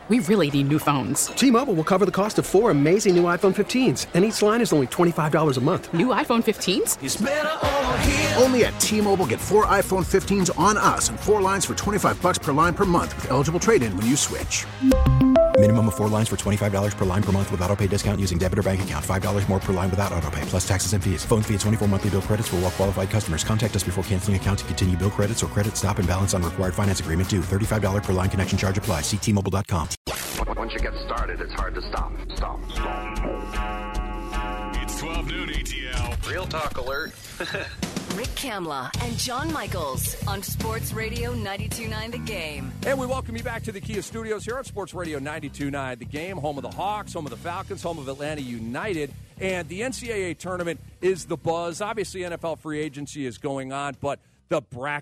We really need new phones. T-Mobile will cover the cost of 4 amazing new iPhone 15s, and each line is only $25 a month. New iPhone 15s? It's better over here. Only at T-Mobile, get 4 iPhone 15s on us and 4 lines for $25 per line per month with eligible trade-in when you switch. Minimum of 4 lines for $25 per line per month with autopay discount using debit or bank account. $5 more per line without autopay, plus taxes and fees. Phone fee at 24 monthly bill credits for well-qualified customers. Contact us before canceling account to continue bill credits or credit stop and balance on required finance agreement due. $35 per line connection charge applies. See T-Mobile.com. Once you get started, it's hard to stop. It's 12 noon ATL. Real talk alert. Rick Kamla and John Michaels on Sports Radio 92.9 The Game. And we welcome you back to the Kia Studios here on Sports Radio 92.9 The Game, home of the Hawks, home of the Falcons, home of Atlanta United. And the NCAA tournament is the buzz. Obviously, NFL free agency is going on, but the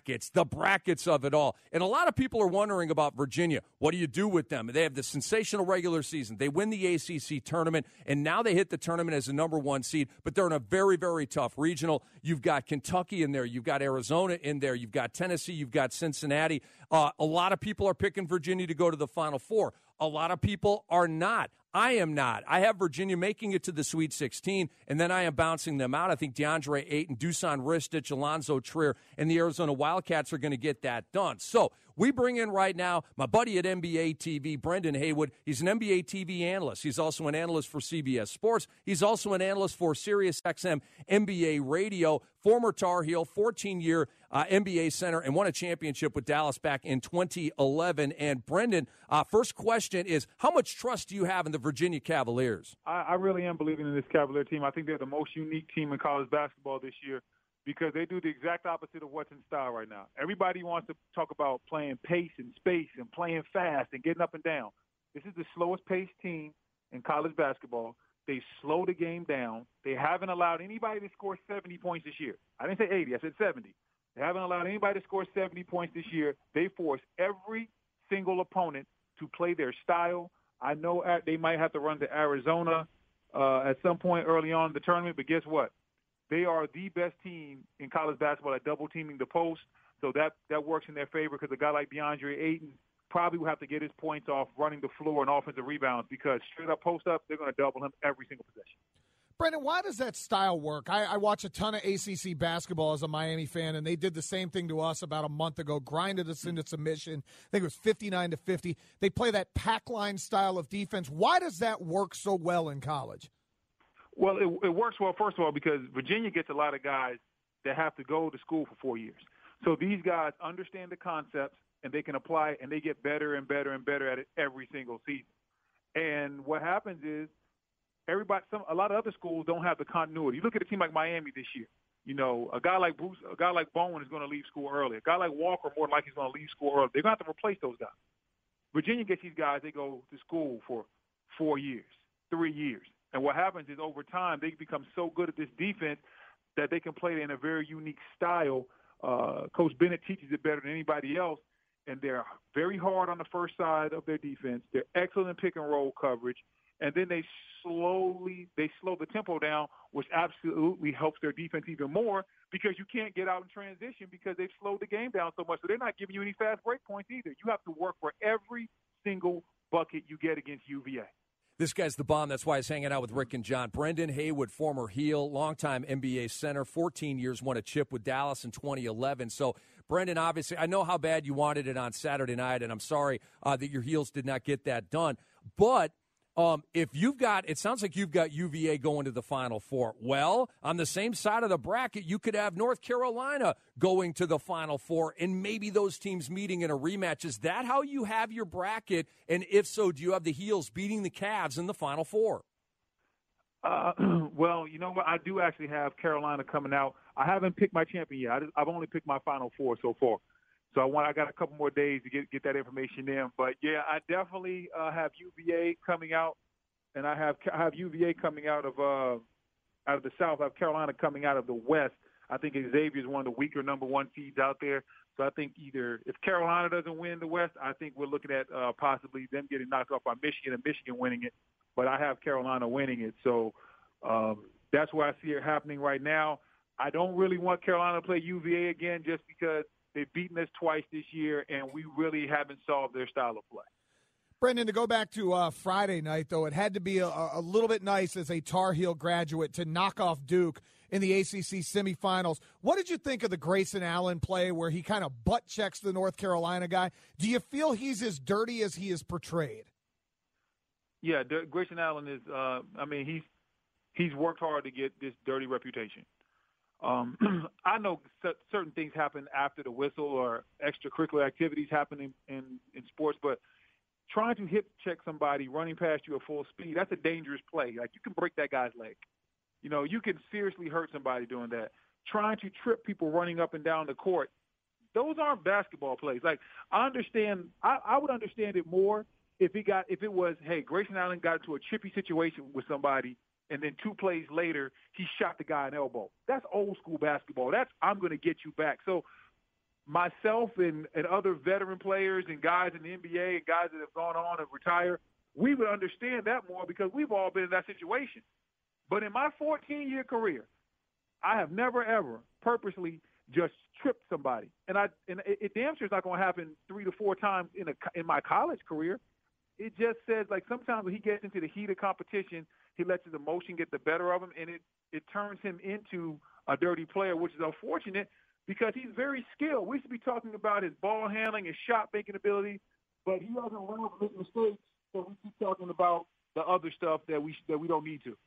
brackets of it all. And a lot of people are wondering about Virginia. What do you do with them? They have the sensational regular season. They win the ACC tournament, and now they hit the tournament as the number 1 seed, but they're in a very, very tough regional. You've got Kentucky in there. You've got Arizona in there. You've got Tennessee. You've got Cincinnati. A lot of people are picking Virginia to go to the Final Four. A lot of people are not. I am not. I have Virginia making it to the Sweet 16, and then I am bouncing them out. I think DeAndre Ayton, Dusan Ristich, Alonzo Trier, and the Arizona Wildcats are going to get that done. So we bring in right now my buddy at NBA TV, Brendan Haywood. He's an NBA TV analyst. He's also an analyst for CBS Sports. He's also an analyst for SiriusXM NBA Radio, former Tar Heel, 14-year NBA center, and won a championship with Dallas back in 2011. And Brendan, first question is, how much trust do you have in the Virginia Cavaliers? I really am believing in this Cavalier team. I think they're the most unique team in college basketball this year because they do the exact opposite of what's in style right now. Everybody wants to talk about playing pace and space and playing fast and getting up and down. This is the slowest paced team in college basketball. They slow the game down. They haven't allowed anybody to score 70 points this year. I didn't say 80. I said 70. They haven't allowed anybody to score 70 points this year. They force every single opponent to play their style. I know they might have to run to Arizona at some point early on in the tournament, but guess what? They are the best team in college basketball at double-teaming the post, so that works in their favor because a guy like DeAndre Ayton probably will have to get his points off running the floor and offensive rebounds because straight-up post-up, they're going to double him every single possession. Brendan, why does that style work? I watch a ton of ACC basketball as a Miami fan, and they did the same thing to us about a month ago, grinded us into submission. I think it was 59-50. They play that pack line style of defense. Why does that work so well in college? Well, it works well, first of all, because Virginia gets a lot of guys that have to go to school for 4 years. So these guys understand the concepts, and they can apply it, and they get better and better and better at it every single season. And what happens is a lot of other schools don't have the continuity. You look at a team like Miami this year. You know, a guy like Bowen is going to leave school early. A guy like Walker, more likely, is going to leave school early. They're going to have to replace those guys. Virginia gets these guys, they go to school for 4 years, 3 years. And what happens is over time they become so good at this defense that they can play it in a very unique style. Coach Bennett teaches it better than anybody else, and they're very hard on the first side of their defense. They're excellent in pick-and-roll coverage, and then they slow the tempo down, which absolutely helps their defense even more because you can't get out in transition because they've slowed the game down so much. So they're not giving you any fast break points either. You have to work for every single bucket you get against UVA. This guy's the bomb. That's why he's hanging out with Rick and John. Brendan Haywood, former heel, longtime NBA center, 14 years, won a chip with Dallas in 2011. So, Brendan, obviously, I know how bad you wanted it on Saturday night, and I'm sorry that your heels did not get that done. But if it sounds like you've got UVA going to the Final Four. Well, on the same side of the bracket, you could have North Carolina going to the Final Four and maybe those teams meeting in a rematch. Is that how you have your bracket? And if so, do you have the Heels beating the Cavs in the Final Four? Well, you know what? I do actually have Carolina coming out. I haven't picked my champion yet. I've only picked my Final Four so far. So I got a couple more days to get that information in. But, yeah, I definitely have UVA coming out, and I have UVA coming out of the South. I have Carolina coming out of the West. I think Xavier is one of the weaker number one seeds out there. So I think either if Carolina doesn't win the West, I think we're looking at possibly them getting knocked off by Michigan and Michigan winning it. But I have Carolina winning it. So that's where I see it happening right now. I don't really want Carolina to play UVA again just because they've beaten us twice this year, and we really haven't solved their style of play. Brendan, to go back to Friday night, though, it had to be a little bit nice as a Tar Heel graduate to knock off Duke in the ACC semifinals. What did you think of the Grayson Allen play where he kind of butt checks the North Carolina guy? Do you feel he's as dirty as he is portrayed? Yeah, Grayson Allen is. He's worked hard to get this dirty reputation. I know certain things happen after the whistle or extracurricular activities happen in sports, but trying to hip check somebody running past you at full speed, that's a dangerous play. Like, you can break that guy's leg. You know, you can seriously hurt somebody doing that. Trying to trip people running up and down the court, those aren't basketball plays. Like, I understand, I would understand it more if it was, hey, Grayson Allen got into a chippy situation with somebody, and then 2 plays later, he shot the guy an elbow. That's old school basketball. That's, I'm going to get you back. So myself and other veteran players and guys in the NBA and guys that have gone on and retired, we would understand that more because we've all been in that situation. But in my 14-year career, I have never, ever purposely just tripped somebody. And it damn sure is not going to happen 3 to 4 times in my college career. It just says, like, sometimes when he gets into the heat of competition, he lets his emotion get the better of him, and it turns him into a dirty player, which is unfortunate because he's very skilled. We should be talking about his ball handling, his shot-making ability, but he doesn't learn to make mistakes, so we keep talking about the other stuff that we don't need to.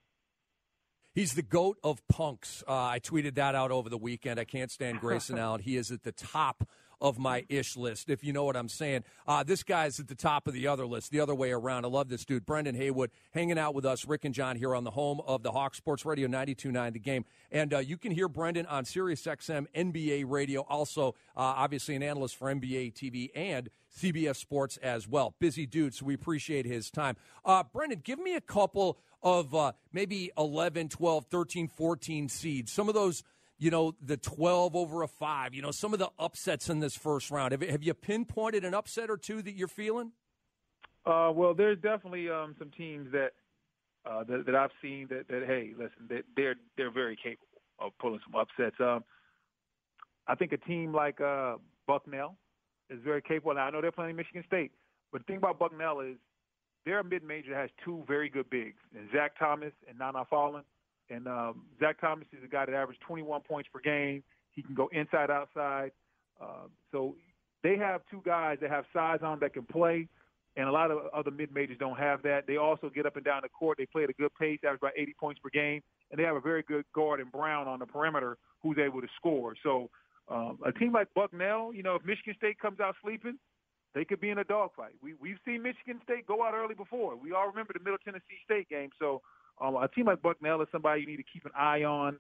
He's the GOAT of punks. I tweeted that out over the weekend. I can't stand Grayson Allen. He is at the top of my ish list, if you know what I'm saying. This guy's at the top of the other list, the other way around. I love this dude. Brendan Haywood hanging out with us, Rick and John, here on the home of the Hawks Sports Radio 92.9 The Game. And you can hear Brendan on SiriusXM NBA Radio, also obviously an analyst for NBA TV and CBS Sports as well. Busy dude, so we appreciate his time. Brendan, give me a couple of maybe 11, 12, 13, 14 seeds. Some of those, you know, the 12 over a 5, you know, some of the upsets in this first round. Have you pinpointed an upset or two that you're feeling? Well, there's definitely some teams that I've seen that hey, listen, they're very capable of pulling some upsets. I think a team like Bucknell is very capable. Now, I know they're playing Michigan State, but the thing about Bucknell is they're a mid-major that has 2 very good bigs, and Zach Thomas and Nana Fallon. And Zach Thomas is a guy that averages 21 points per game. He can go inside, outside. So they have 2 guys that have size on that can play, and a lot of other mid-majors don't have that. They also get up and down the court. They play at a good pace, average about 80 points per game, and they have a very good guard in Brown on the perimeter who's able to score. So a team like Bucknell, you know, if Michigan State comes out sleeping, they could be in a dogfight. We've seen Michigan State go out early before. We all remember the Middle Tennessee State game. So a team like Bucknell is somebody you need to keep an eye on.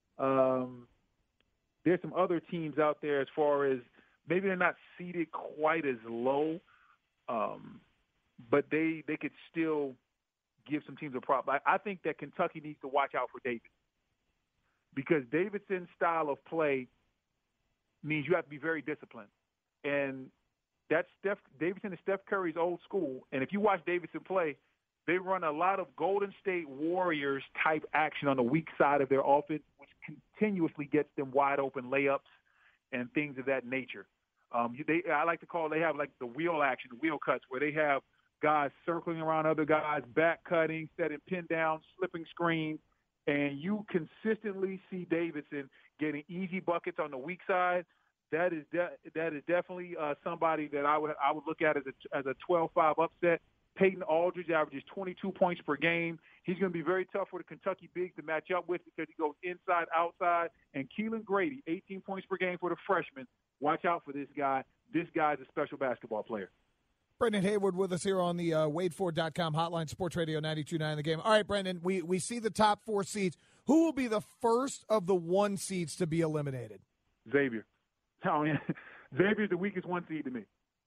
There's some other teams out there as far as maybe they're not seeded quite as low, but they could still give some teams a problem. I think that Kentucky needs to watch out for Davidson because Davidson's style of play means you have to be very disciplined. And that's Davidson is Steph Curry's old school. And if you watch Davidson play, they run a lot of Golden State Warriors type action on the weak side of their offense, which continuously gets them wide open layups and things of that nature. I like to call they have like the wheel action, the wheel cuts, where they have guys circling around other guys, back cutting, setting pin down, slipping screens, and you consistently see Davidson getting easy buckets on the weak side. That is definitely somebody that I would look at as a 12-5 upset. Peyton Aldridge averages 22 points per game. He's going to be very tough for the Kentucky bigs to match up with because he goes inside, outside. And Keelan Grady, 18 points per game for the freshman. Watch out for this guy. This guy is a special basketball player. Brendan Haywood with us here on the WadeFord.com hotline, Sports Radio 92.9 The Game. All right, Brendan, we see the top 4 seeds. Who will be the first of the 1 seeds to be eliminated? Xavier. Xavier's the weakest 1 seed to me.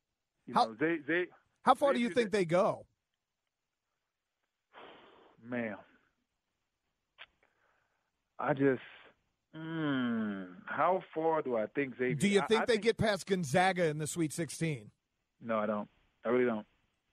How far do you think they go? Man, how far do I think Xavier? Do you think they get past Gonzaga in the Sweet 16? No, I don't. I really don't.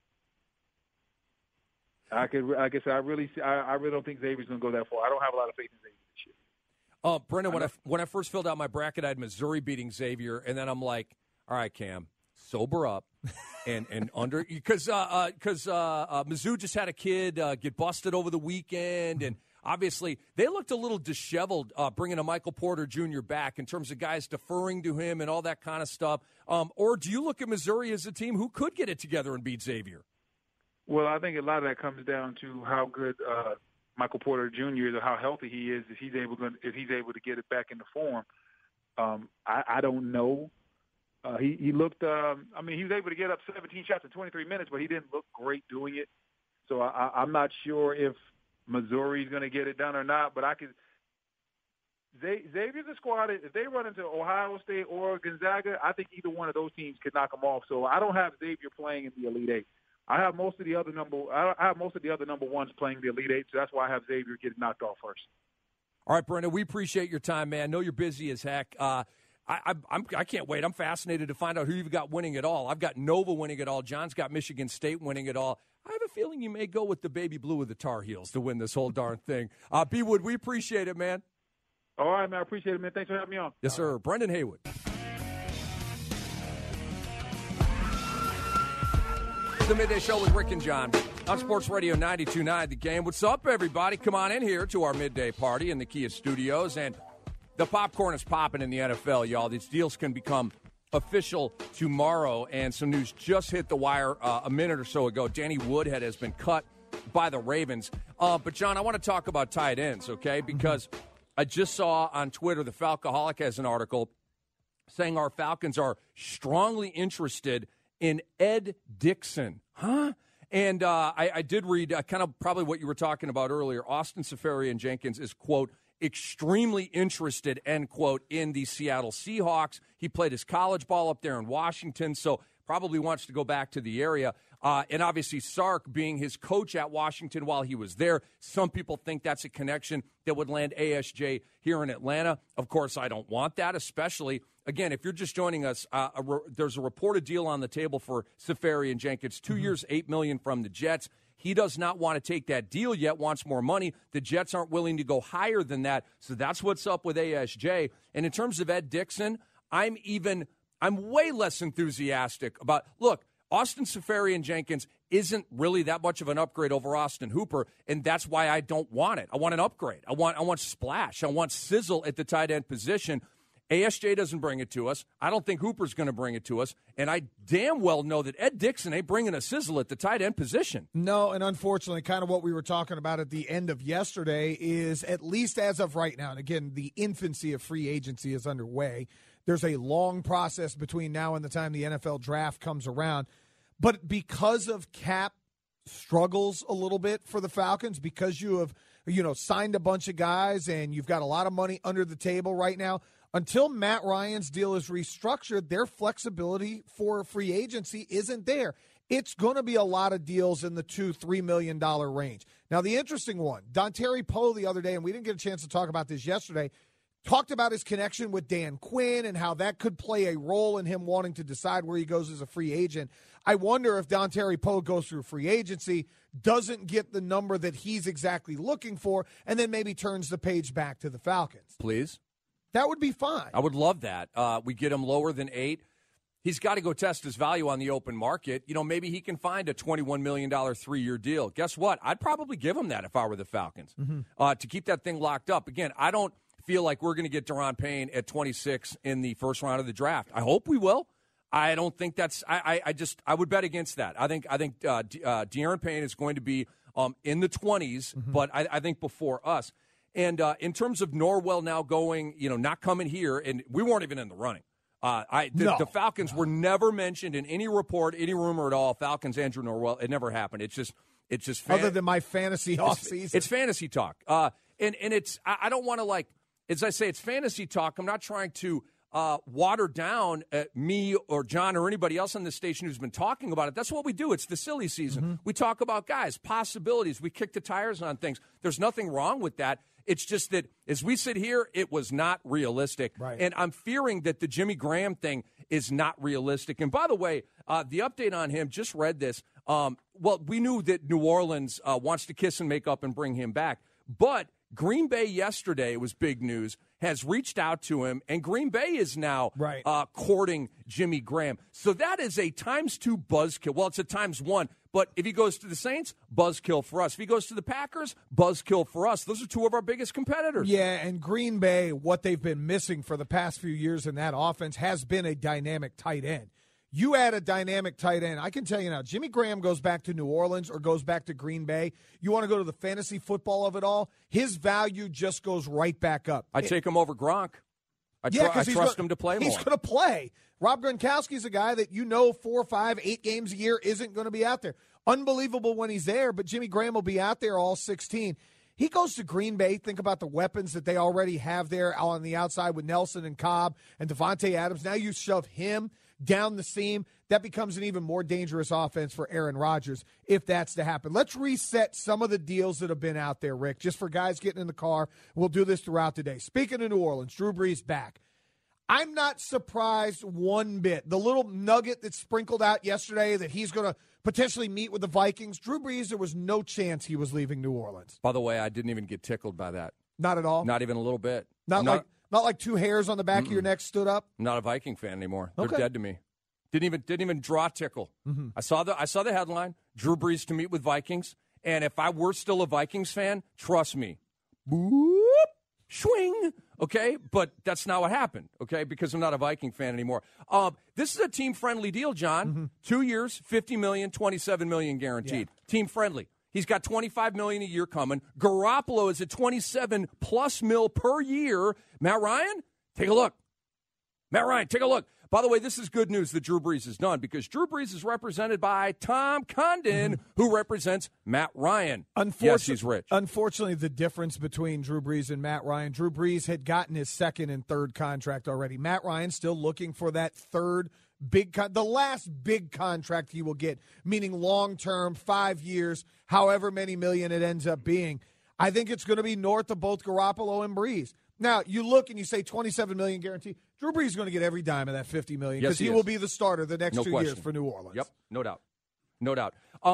I really don't think Xavier's going to go that far. I don't have a lot of faith in Xavier this year. Brendan, when I first filled out my bracket, I had Missouri beating Xavier, and then I'm like, all right, Cam, sober up and under because Mizzou just had a kid get busted over the weekend, and obviously they looked a little disheveled bringing a Michael Porter Jr. back in terms of guys deferring to him and all that kind of stuff. Or do you look at Missouri as a team who could get it together and beat Xavier? Well, I think a lot of that comes down to how good Michael Porter Jr. is, or how healthy he is, if he's able to get it back into form. I don't know. He looked. He was able to get up 17 shots in 23 minutes, but he didn't look great doing it. So I'm not sure if Missouri's going to get it done or not. But Xavier's a squad. If they run into Ohio State or Gonzaga, I think either one of those teams could knock them off. So I don't have Xavier playing in the Elite Eight. I have most of the other number ones playing the Elite Eight. So that's why I have Xavier getting knocked off first. All right, Brendan, we appreciate your time, man. I know you're busy as heck. I can't wait. I'm fascinated to find out who you've got winning it all. I've got Nova winning it all. John's got Michigan State winning it all. I have a feeling you may go with the baby blue of the Tar Heels to win this whole darn thing. B. Wood, we appreciate it, man. All right, man. I appreciate it, man. Thanks for having me on. Yes, sir. Right. Brendan Haywood. The Midday Show with Rick and John on Sports Radio 92.9 The Game. What's up, everybody? Come on in here to our midday party in the Kia Studios. And the popcorn is popping in the NFL, y'all. These deals can become official tomorrow, and some news just hit the wire a minute or so ago. Danny Woodhead has been cut by the Ravens. But, John, I want to talk about tight ends, okay? Because I just saw on Twitter the Falcoholic has an article saying our Falcons are strongly interested in Ed Dickson. Huh? And I did read kind of probably what you were talking about earlier. Austin Seferian-Jenkins is, quote, extremely interested, end quote, in the Seattle Seahawks. He played his college ball up there in Washington, so probably wants to go back to the area. And obviously Sark being his coach at Washington while he was there, some people think that's a connection that would land ASJ here in Atlanta. Of course, I don't want that, especially, again, if you're just joining us, there's a reported deal on the table for Seferian-Jenkins, 2 years, $8 million from the Jets. He does not want to take that deal yet, wants more money. The Jets aren't willing to go higher than that, so that's what's up with ASJ. And in terms of Ed Dickson, I'm way less enthusiastic about, look, Austin Seferian-Jenkins isn't really that much of an upgrade over Austin Hooper, and that's why I don't want it. I want an upgrade. I want splash. I want sizzle at the tight end position. ASJ doesn't bring it to us. I don't think Hooper's going to bring it to us. And I damn well know that Ed Dickson ain't bringing a sizzle at the tight end position. No, and unfortunately, kind of what we were talking about at the end of yesterday is, at least as of right now, and again, the infancy of free agency is underway. There's a long process between now and the time the NFL draft comes around. But because of cap struggles a little bit for the Falcons, because you have, signed a bunch of guys and you've got a lot of money under the table right now, until Matt Ryan's deal is restructured, their flexibility for free agency isn't there. It's going to be a lot of deals in the $2-3 million range. Now, the interesting one, Dontari Poe the other day, and we didn't get a chance to talk about this yesterday, talked about his connection with Dan Quinn and how that could play a role in him wanting to decide where he goes as a free agent. I wonder if Dontari Poe goes through free agency, doesn't get the number that he's exactly looking for, and then maybe turns the page back to the Falcons. Please. That would be fine. I would love that. We get him lower than 8. He's got to go test his value on the open market. Maybe he can find a $21 million 3-year deal. Guess what? I'd probably give him that if I were the Falcons to keep that thing locked up. Again, I don't feel like we're going to get Daron Payne at 26 in the first round of the draft. I hope we will. I don't think that's. I would bet against that. I think De'Aaron Payne is going to be in the 20s, but I think before us. And in terms of Norwell now going, not coming here, and we weren't even in the running. The Falcons were never mentioned in any report, any rumor at all. Falcons, Andrew Norwell, it never happened. It's just other than my fantasy offseason. It's fantasy talk. And it's I don't want to, as I say, it's fantasy talk. I'm not trying to water down me or John or anybody else on this station who's been talking about it. That's what we do. It's the silly season. We talk about guys, possibilities. We kick the tires on things. There's nothing wrong with that. It's just that as we sit here, it was not realistic. Right. And I'm fearing that the Jimmy Graham thing is not realistic. And by the way, the update on him, just read this. We knew that New Orleans wants to kiss and make up and bring him back. But Green Bay yesterday was big news, has reached out to him, and Green Bay is now courting Jimmy Graham. So that is a ×2 buzzkill. Well, it's a ×1. But if he goes to the Saints, buzzkill for us. If he goes to the Packers, buzzkill for us. Those are two of our biggest competitors. Yeah, and Green Bay, what they've been missing for the past few years in that offense has been a dynamic tight end. You add a dynamic tight end. I can tell you now, Jimmy Graham goes back to New Orleans or goes back to Green Bay. You want to go to the fantasy football of it all, his value just goes right back up. I take him over Gronk. I trust him to play more. He's going to play. Rob Gronkowski's a guy that 4, 5, 8 games a year isn't going to be out there. Unbelievable when he's there, but Jimmy Graham will be out there all 16. He goes to Green Bay. Think about the weapons that they already have there on the outside with Nelson and Cobb and Devontae Adams. Now you shove him down the seam. That becomes an even more dangerous offense for Aaron Rodgers if that's to happen. Let's reset some of the deals that have been out there, Rick, just for guys getting in the car. We'll do this throughout the day. Speaking of New Orleans, Drew Brees back. I'm not surprised one bit. The little nugget that sprinkled out yesterday that he's going to potentially meet with the Vikings, Drew Brees, there was no chance he was leaving New Orleans. By the way, I didn't even get tickled by that. Not at all? Not even a little bit. Not like two hairs on the back of your neck stood up? I'm not a Viking fan anymore. Okay. They're dead to me. Didn't even draw tickle. Mm-hmm. I saw the headline, Drew Brees to meet with Vikings, and if I were still a Vikings fan, trust me, boop, swing, okay? But that's not what happened, okay, because I'm not a Viking fan anymore. This is a team-friendly deal, John. Mm-hmm. 2 years, $50 million, $27 million guaranteed. Yeah. Team-friendly. He's got $25 million a year coming. Garoppolo is at $27+ million per year. Matt Ryan, take a look. By the way, this is good news that Drew Brees is done because Drew Brees is represented by Tom Condon, who represents Matt Ryan. Yes, he's rich. Unfortunately, the difference between Drew Brees and Matt Ryan, Drew Brees had gotten his second and third contract already. Matt Ryan still looking for that third the last big contract he will get, meaning long-term, 5 years, however many million it ends up being. I think it's going to be north of both Garoppolo and Brees. Now, you look and you say $27 million guaranteed. Drew Brees is going to get every dime of that $50 million because he will be the starter the next 2 years for New Orleans. Yep, no doubt.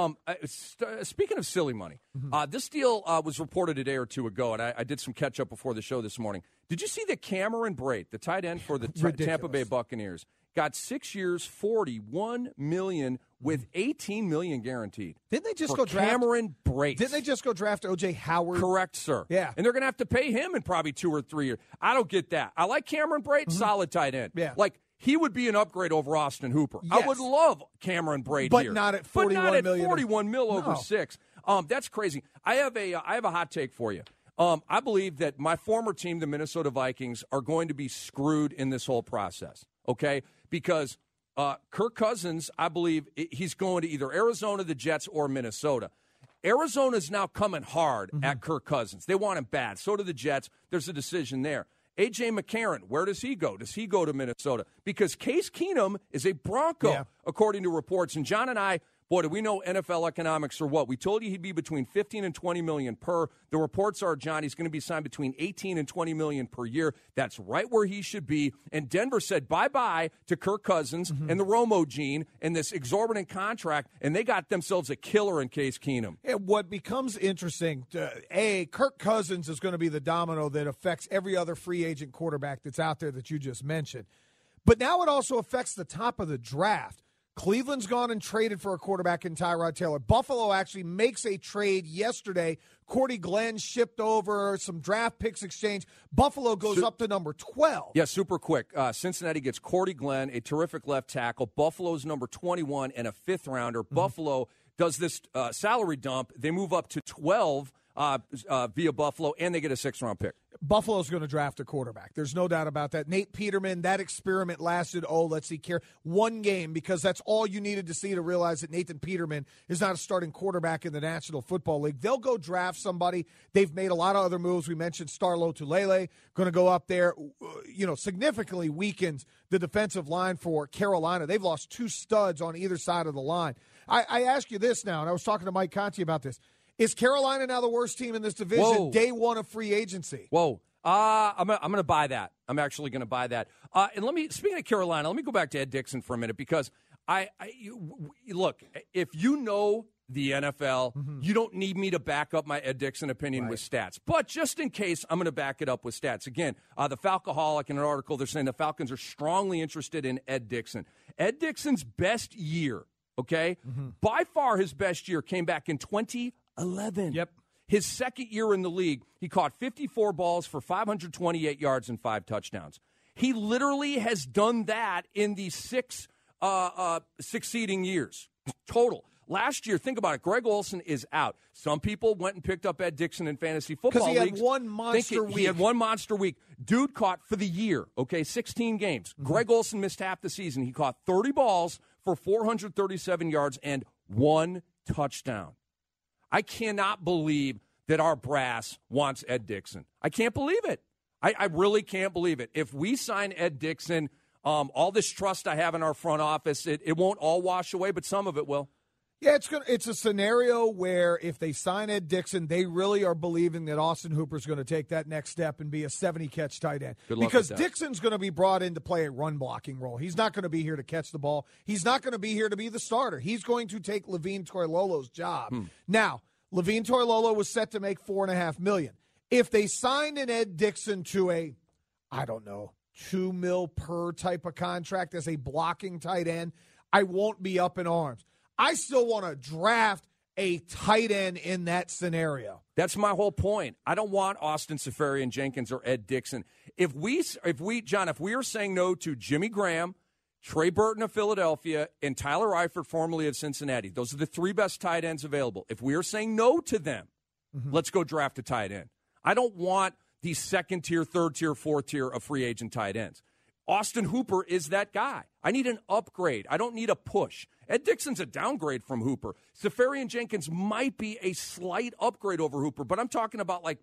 Speaking of silly money, this deal was reported a day or two ago, and I did some catch-up before the show this morning. Did you see that Cameron Brate, the tight end for the Tampa Bay Buccaneers, got 6 years, $41 million with $18 million guaranteed? Didn't they just for go draft Cameron Brate? Didn't they just go draft O.J. Howard? Correct, sir. Yeah. And they're going to have to pay him in probably 2 or 3 years. I don't get that. I like Cameron Brate, solid tight end. Yeah. Like, he would be an upgrade over Austin Hooper. Yes. I would love Cameron Brate but here. Not at $41 million. $41 million over 6. That's crazy. I have a hot take for you. I believe that my former team, the Minnesota Vikings, are going to be screwed in this whole process, okay? Because Kirk Cousins, I believe he's going to either Arizona, the Jets, or Minnesota. Arizona's now coming hard at Kirk Cousins. They want him bad. So do the Jets. There's a decision there. A.J. McCarron, where does he go? Does he go to Minnesota? Because Case Keenum is a Bronco, according to reports. And John and I, boy, do we know NFL economics or what? We told you he'd be between $15 and $20 million per. The reports are, John, he's going to be signed between $18 and $20 million per year. That's right where he should be. And Denver said bye-bye to Kirk Cousins and the Romo gene and this exorbitant contract, and they got themselves a killer in Case Keenum. And what becomes interesting, Kirk Cousins is going to be the domino that affects every other free agent quarterback that's out there that you just mentioned. But now it also affects the top of the draft. Cleveland's gone and traded for a quarterback in Tyrod Taylor. Buffalo actually makes a trade yesterday. Cordy Glenn shipped over some draft picks exchange. Buffalo goes up to number 12. Yeah, super quick. Cincinnati gets Cordy Glenn, a terrific left tackle. Buffalo's number 21 and a fifth-rounder. Buffalo does this salary dump. They move up to 12 via Buffalo, and they get a sixth-round pick. Buffalo's going to draft a quarterback. There's no doubt about that. Nate Peterman, that experiment lasted, one game, because that's all you needed to see to realize that Nathan Peterman is not a starting quarterback in the National Football League. They'll go draft somebody. They've made a lot of other moves. We mentioned Starlo Tulele going to go up there, significantly weakens the defensive line for Carolina. They've lost 2 studs on either side of the line. I ask you this now, and I was talking to Mike Conti about this. Is Carolina now the worst team in this division day one of free agency? Whoa. I'm going to buy that. I'm actually going to buy that. And speaking of Carolina, let me go back to Ed Dickson for a minute because look, if you know the NFL. You don't need me to back up my Ed Dickson opinion with stats. But just in case, I'm going to back it up with stats. Again, the Falcoholic in an article, they're saying the Falcons are strongly interested in Ed Dickson. Ed Dixon's best year, okay, by far his best year came back in 2011. Yep. His second year in the league, he caught 54 balls for 528 yards and 5 touchdowns. He literally has done that in the 6 succeeding years total. Last year, think about it, Greg Olsen is out. Some people went and picked up Ed Dickson in fantasy football leagues. Because he had one monster week. He had one monster week. Dude caught for the year, 16 games. Greg Olsen missed half the season. He caught 30 balls for 437 yards and 1 touchdown. I cannot believe that our brass wants Ed Dickson. I can't believe it. I really can't believe it. If we sign Ed Dickson, all this trust I have in our front office, it won't all wash away, but some of it will. Yeah, it's a scenario where if they sign Ed Dickson, they really are believing that Austin Hooper's going to take that next step and be a 70-catch tight end. Good luck because with that. Dixon's going to be brought in to play a run-blocking role. He's not going to be here to catch the ball. He's not going to be here to be the starter. He's going to take Levine Toilolo's job. Now, Levine Toilolo was set to make $4.5 million. If they signed an Ed Dickson to a, I don't know, $2 million per type of contract as a blocking tight end, I won't be up in arms. I still want to draft a tight end in that scenario. That's my whole point. I don't want Austin Seferian-Jenkins or Ed Dickson. If we are saying no to Jimmy Graham, Trey Burton of Philadelphia, and Tyler Eifert, formerly of Cincinnati, those are the 3 best tight ends available. If we are saying no to them, let's go draft a tight end. I don't want the 2nd tier, 3rd tier, 4th tier of free agent tight ends. Austin Hooper is that guy. I need an upgrade. I don't need a push. Ed Dixon's a downgrade from Hooper. Seferian-Jenkins might be a slight upgrade over Hooper, but I'm talking about like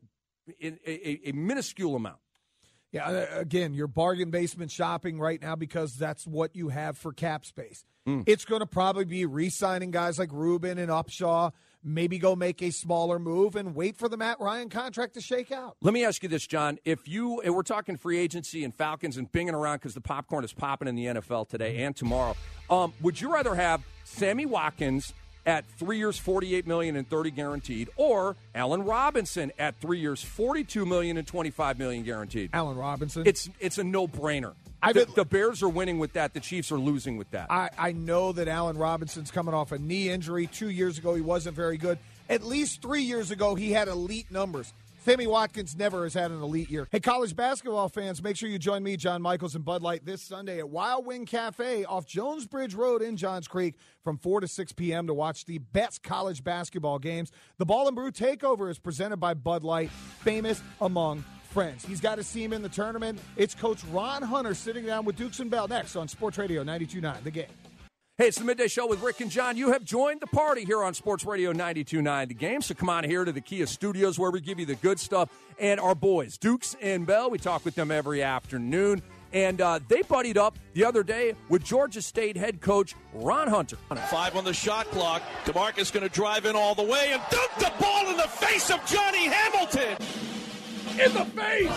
a minuscule amount. Yeah, again, you're bargain basement shopping right now because that's what you have for cap space. It's going to probably be re-signing guys like Rubin and Upshaw, maybe go make a smaller move and wait for the Matt Ryan contract to shake out. Let me ask you this, John. And we're talking free agency and Falcons and binging around because the popcorn is popping in the NFL today and tomorrow. Would you rather have Sammy Watkins at 3 years, $48 million and $30 guaranteed, or Allen Robinson at 3 years, $42 million and $25 million guaranteed? Allen Robinson. It's a no-brainer. The Bears are winning with that. The Chiefs are losing with that. I know that Allen Robinson's coming off a knee injury. 2 years ago, he wasn't very good. At least 3 years ago, he had elite numbers. Sammy Watkins never has had an elite year. Hey, college basketball fans, make sure you join me, John Michaels, and Bud Light this Sunday at Wild Wing Cafe off Jones Bridge Road in Johns Creek from 4 to 6 p.m. to watch the best college basketball games. The Ball and Brew Takeover is presented by Bud Light, famous among friends. He's got his team in the tournament. It's Coach Ron Hunter sitting down with Dukes and Bell next on Sports Radio 92.9 The Game. Hey, it's the Midday Show with Rick and John. You have joined the party here on Sports Radio 92.9 The Game. So come on here to the Kia Studios where we give you the good stuff. And our boys, Dukes and Bell, we talk with them every afternoon. And they buddied up the other day with Georgia State head coach Ron Hunter. 5 on the shot clock. DeMarcus going to drive in all the way and dunk the ball in the face of Johnny Hamilton. In the face!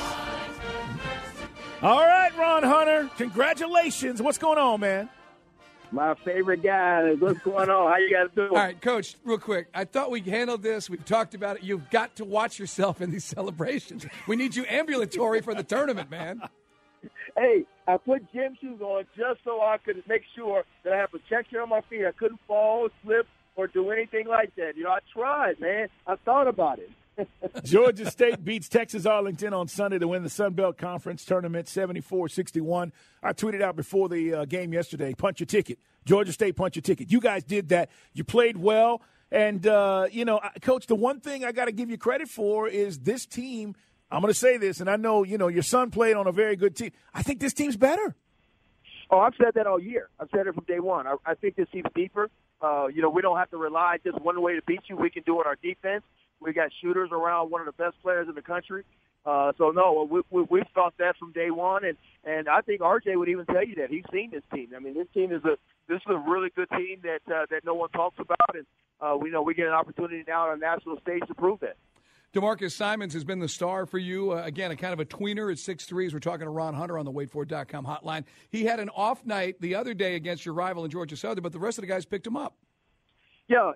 All right, Ron Hunter, congratulations. What's going on, man? My favorite guy. What's going on? How you guys doing? All right, Coach, real quick. I thought we handled this. We've talked about it. You've got to watch yourself in these celebrations. We need you ambulatory for the tournament, man. Hey, I put gym shoes on just so I could make sure that I have protection on my feet. I couldn't fall, slip, or do anything like that. You know, I tried, man. I thought about it. Georgia State beats Texas Arlington on Sunday to win the Sun Belt Conference Tournament 74-61. I tweeted out before the game yesterday, punch your ticket. Georgia State, punch your ticket. You guys did that. You played well. And, Coach, the one thing I got to give you credit for is this team, I'm going to say this, and I know, your son played on a very good team. I think this team's better. Oh, I've said that all year. I've said it from day one. I think this team's deeper. We don't have to rely just one way to beat you. We can do it on our defense. We got shooters around one of the best players in the country. We've thought that from day one, and I think RJ would even tell you that. He's seen this team. I mean, this team is a really good team that no one talks about, and we get an opportunity now on a national stage to prove that. DeMarcus Simons has been the star for you. Again, a kind of a tweener at 6'3". We're talking to Ron Hunter on the WaitFor.com hotline. He had an off night the other day against your rival in Georgia Southern, but the rest of the guys picked him up. Yeah,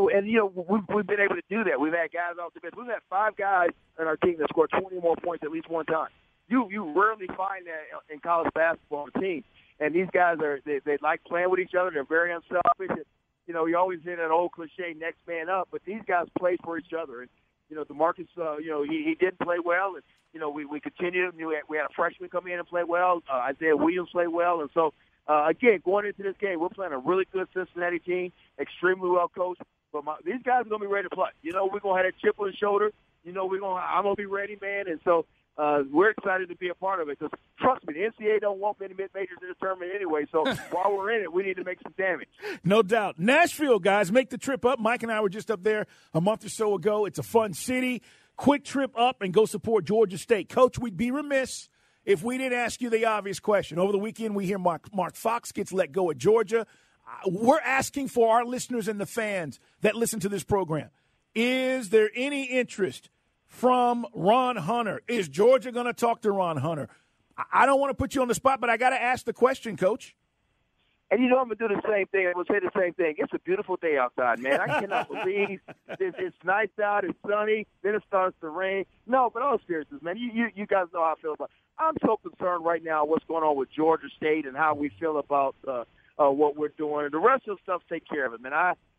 we've been able to do that. We've had guys off the bench. We've had 5 guys on our team that scored 20 more points at least one time. You rarely find that in college basketball on a team. And these guys they like playing with each other. They're very unselfish. And, you always hear that old cliche, next man up. But these guys play for each other. And DeMarcus, he didn't play well. And we continued. We had a freshman come in and play well. Isaiah Williams played well. And so. Again, going into this game, we're playing a really good Cincinnati team, extremely well coached. But these guys are going to be ready to play. We're going to have that chip on the shoulder. I'm going to be ready, man. And so we're excited to be a part of it because, trust me, the NCAA don't want many mid-majors in the tournament anyway. So while we're in it, we need to make some damage. No doubt. Nashville, guys, make the trip up. Mike and I were just up there a month or so ago. It's a fun city. Quick trip up and go support Georgia State. Coach, we'd be remiss if we didn't ask you the obvious question. Over the weekend, we hear Mark Fox gets let go at Georgia. We're asking for our listeners and the fans that listen to this program. Is there any interest from Ron Hunter? Is Georgia going to talk to Ron Hunter? I don't want to put you on the spot, but I got to ask the question, Coach. And I'm going to do the same thing. I'm going to say the same thing. It's a beautiful day outside, man. I cannot believe it's nice out. It's sunny. Then it starts to rain. No, but all seriousness, man, you guys know how I feel about it. I'm so concerned right now what's going on with Georgia State and how we feel about what we're doing. The rest of the stuff, take care of it, man.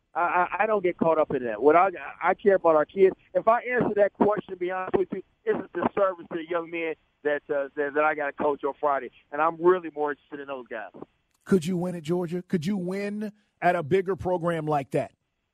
I don't get caught up in that. What I care about our kids. If I answer that question, to be honest with you, it's a disservice to the young men that I got to coach on Friday. And I'm really more interested in those guys. Could you win at Georgia? Could you win at a bigger program like that?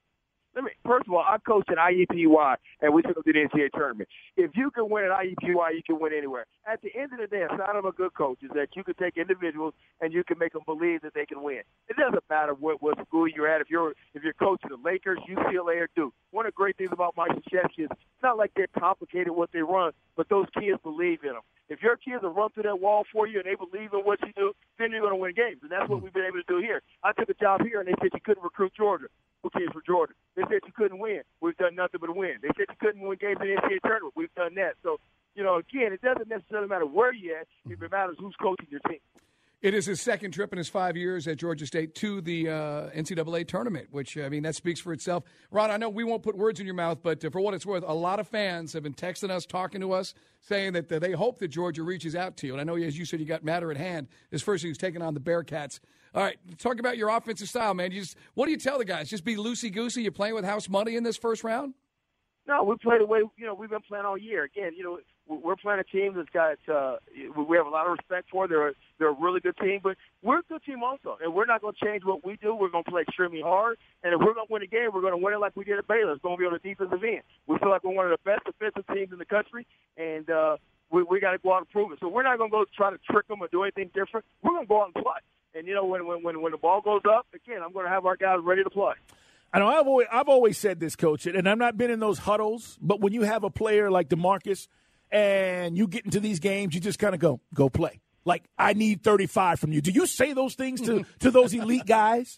First of all, I coached at IUPUI, and we took them to the NCAA tournament. If you can win at IUPUI, you can win anywhere. At the end of the day, a sign of a good coach is that you can take individuals and you can make them believe that they can win. It doesn't matter what school you're at. If you're coaching the Lakers, UCLA, or Duke. One of the great things about Mike Krzyzewski is it's not like they're complicated what they run, but those kids believe in them. If your kids will run through that wall for you and they believe in what you do, then you're going to win games. And that's what we've been able to do here. I took a job here, and they said you couldn't recruit Georgia. Kids for Georgia. They said you couldn't win. We've done nothing but win. They said you couldn't win games in the NCAA tournament. We've done that. So, again, it doesn't necessarily matter where you're at. It matters who's coaching your team. It is his second trip in his 5 years at Georgia State to the NCAA tournament, which, that speaks for itself. Ron, I know we won't put words in your mouth, but for what it's worth, a lot of fans have been texting us, talking to us, saying that they hope that Georgia reaches out to you. And I know, as you said, you got Matter at hand. This first he's taking on the Bearcats. All right, talk about your offensive style, man. What do you tell the guys? Just be loosey-goosey? You're playing with house money in this first round? No, we play the way, we've been playing all year. Again, we're playing a team that's got, we have a lot of respect for. They're a really good team, but we're a good team also. And we're not going to change what we do. We're going to play extremely hard. And if we're going to win a game, we're going to win it like we did at Baylor. It's going to be on the defensive end. We feel like we're one of the best defensive teams in the country, and we got to go out and prove it. So we're not going to go try to trick them or do anything different. We're going to go out and play. And, when the ball goes up, again, I'm going to have our guys ready to play. I know I've always said this, Coach, and I've not been in those huddles, but when you have a player like DeMarcus and you get into these games, you just kind of go play. Like, I need 35 from you. Do you say those things to those elite guys?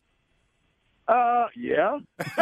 Yeah.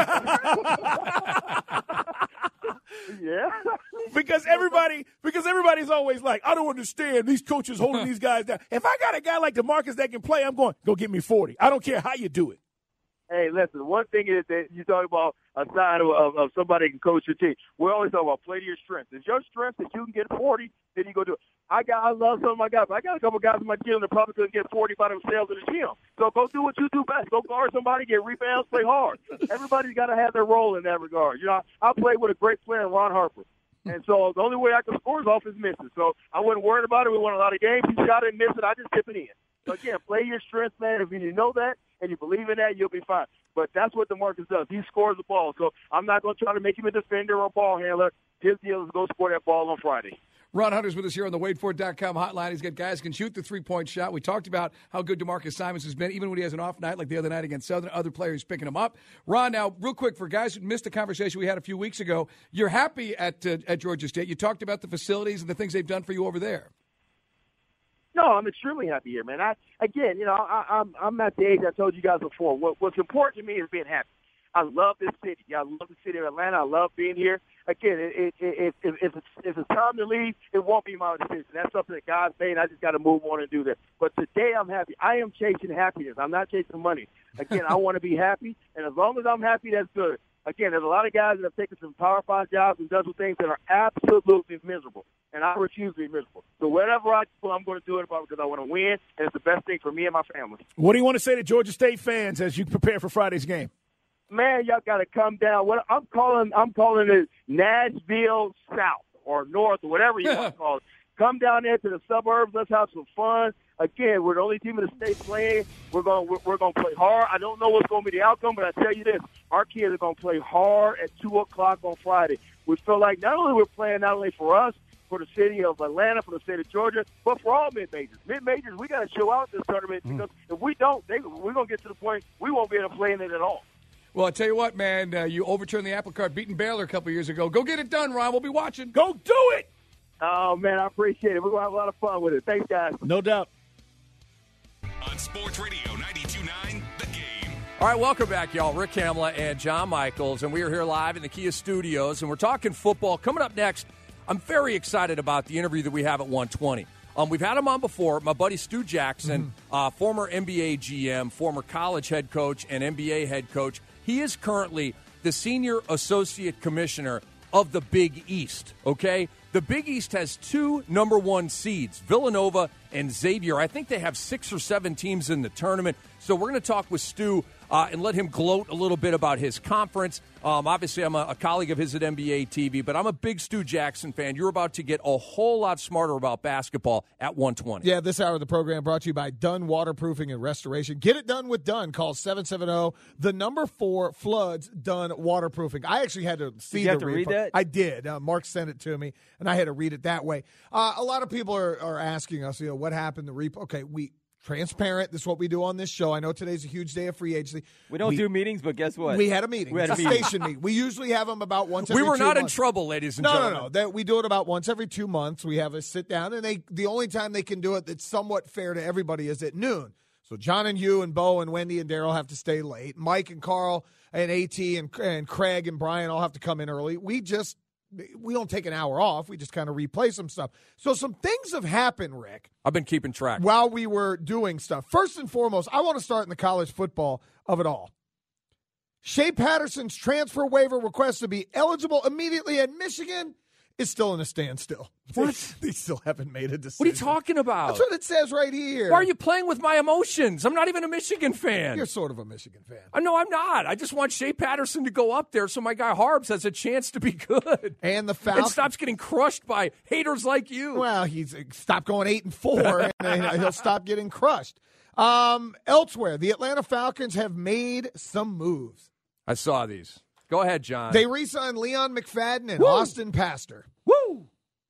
Yeah. Because everybody's always like, I don't understand these coaches holding these guys down. If I got a guy like DeMarcus that can play, I'm going, go get me 40. I don't care how you do it. Hey, listen, one thing is that you talk about a sign of somebody who can coach your team. We always talk about play to your strengths. If your strength is you can get 40, then you go do it. I love some of my guys. I got a couple guys in my gym that probably couldn't get 40 by themselves in the gym. So go do what you do best. Go guard somebody, get rebounds, play hard. Everybody's got to have their role in that regard. I played with a great player, Ron Harper. And so the only way I can score is off his misses. So I wasn't worried about it. We won a lot of games. He shot it and missed it. I just tip it in. So, again, play your strengths, man. If you know that and you believe in that, you'll be fine. But that's what DeMarcus does. He scores the ball. So I'm not going to try to make him a defender or a ball handler. His deal is to go score that ball on Friday. Ron Hunter's with us here on the WadeFord.com hotline. He's got guys who can shoot the three-point shot. We talked about how good DeMarcus Simons has been, even when he has an off night like the other night against Southern. Other players picking him up. Ron, now, real quick, for guys who missed the conversation we had a few weeks ago, you're happy at Georgia State. You talked about the facilities and the things they've done for you over there. No, I'm extremely happy here, man. I'm at the age I told you guys before. What's important to me is being happy. I love this city. I love the city of Atlanta. I love being here. Again, if it's time to leave, it won't be my decision. That's something that God's made, and I just got to move on and do that. But today I'm happy. I am chasing happiness. I'm not chasing money. Again, I want to be happy, and as long as I'm happy, that's good. Again, there's a lot of guys that have taken some Power 5 jobs and done some things that are absolutely miserable, and I refuse to be miserable. So whatever I do, I'm going to do it because I want to win, and it's the best thing for me and my family. What do you want to say to Georgia State fans as you prepare for Friday's game? Man, y'all got to come down. What I'm calling it Nashville South or North or whatever you want to call it. Come down there to the suburbs. Let's have some fun. Again, we're the only team in the state playing. We're going to play hard. I don't know what's going to be the outcome, but I tell you this: our kids are going to play hard at 2:00 on Friday. We feel like not only for us, for the city of Atlanta, for the state of Georgia, but for all mid-majors. Mid-majors, we got to show out this tournament because if we don't, we're going to get to the point we won't be able to play in it at all. Well, I tell you what, man, you overturned the apple cart beating Baylor a couple years ago. Go get it done, Ron. We'll be watching. Go do it! Oh, man, I appreciate it. We're going to have a lot of fun with it. Thanks, guys. No doubt. On Sports Radio 92.9, The Game. All right, welcome back, y'all. Rick Kamla and John Michaels, and we are here live in the Kia studios, and we're talking football. Coming up next, I'm very excited about the interview that we have at 1:20. We've had him on before. My buddy Stu Jackson, former NBA GM, former college head coach, and NBA head coach. He is currently the senior associate commissioner of the Big East, okay? The Big East has 2 number 1 seeds, Villanova and Xavier. I think they have 6 or 7 teams in the tournament. So we're going to talk with Stu and let him gloat a little bit about his conference. Obviously, I'm a colleague of his at NBA TV, but I'm a big Stu Jackson fan. You're about to get a whole lot smarter about basketball at 1:20. Yeah, this hour of the program brought to you by Dunn Waterproofing and Restoration. Get it done with Dunn. Call 770-4 Floods Dunn Waterproofing. I actually had to see Did you have to read that? I did. Mark sent it to me, and I had to read it that way. A lot of people are asking us, what happened to repo? Okay, transparent. This is what we do on this show. I know today's a huge day of free agency. We don't do meetings, but guess what? We had a meeting. It's a station meeting. We usually have them about once every 2 months. We were not in trouble, ladies and gentlemen. No. We do it about once every 2 months. We have a sit down, and the only time they can do it that's somewhat fair to everybody is at noon. So John and you and Bo and Wendy and Daryl have to stay late. Mike and Carl and AT and Craig and Brian all have to come in early. We don't take an hour off. We just kind of replay some stuff. So some things have happened, Rick. I've been keeping track. While we were doing stuff. First and foremost, I want to start in the college football of it all. Shea Patterson's transfer waiver request to be eligible immediately at Michigan is still in a standstill. What? They still haven't made a decision. What are you talking about? That's what it says right here. Why are you playing with my emotions? I'm not even a Michigan fan. You're sort of a Michigan fan. No, I'm not. I just want Shea Patterson to go up there so my guy Harbs has a chance to be good. And the Falcons. And stops getting crushed by haters like you. Well, he's stopped going 8-4, and he'll stop getting crushed. Elsewhere, the Atlanta Falcons have made some moves. I saw these. Go ahead, John. They re-signed Leon McFadden and Austin Pastor. Woo!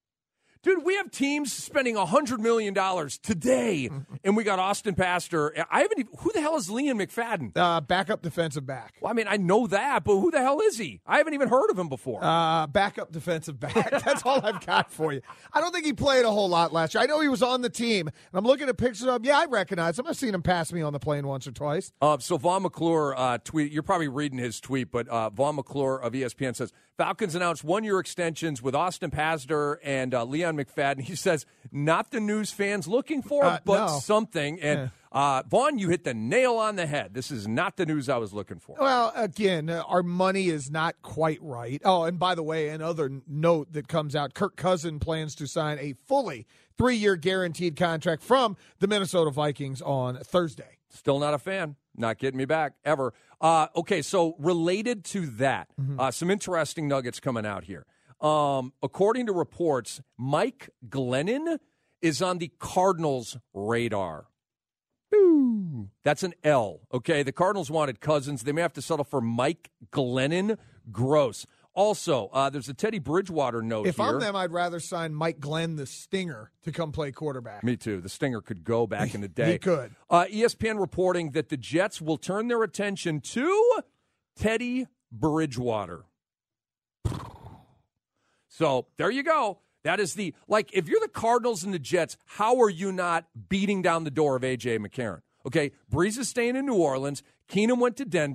Dude, we have teams spending $100 million today, and we got Austin Pastor. Who the hell is Leon McFadden? Backup defensive back. Well, I mean, I know that, but who the hell is he? I haven't even heard of him before. Backup defensive back. That's all I've got for you. I don't think he played a whole lot last year. I know he was on the team, and I'm looking at pictures of him. Yeah, I recognize him. I've seen him pass me on the plane once or twice. So Vaughn McClure tweet. You're probably reading his tweet, but Vaughn McClure of ESPN says, Falcons announced 1-year extensions with Austin Pastor and Leon McFadden. He says, not the news fans looking for, but something. And Vaughn, you hit the nail on the head. This is not the news I was looking for. Well, again, our money is not quite right. Oh, and by the way, another note that comes out, Kirk Cousins plans to sign a fully 3-year guaranteed contract from the Minnesota Vikings on Thursday. Still not a fan. Not getting me back, ever. Okay, so related to that, some interesting nuggets coming out here. According to reports, Mike Glennon is on the Cardinals' radar. Boo. That's an L, okay? The Cardinals wanted Cousins. They may have to settle for Mike Glennon. Gross. Also, there's a Teddy Bridgewater note If here. I'm them, I'd rather sign Mike Glenn, the Stinger, to come play quarterback. Me too. The Stinger could go back in the day. He could. ESPN reporting that the Jets will turn their attention to Teddy Bridgewater. So there you go. That is if you're the Cardinals and the Jets, how are you not beating down the door of A.J. McCarron? Okay, Breeze is staying in New Orleans. Keenum went to Denver.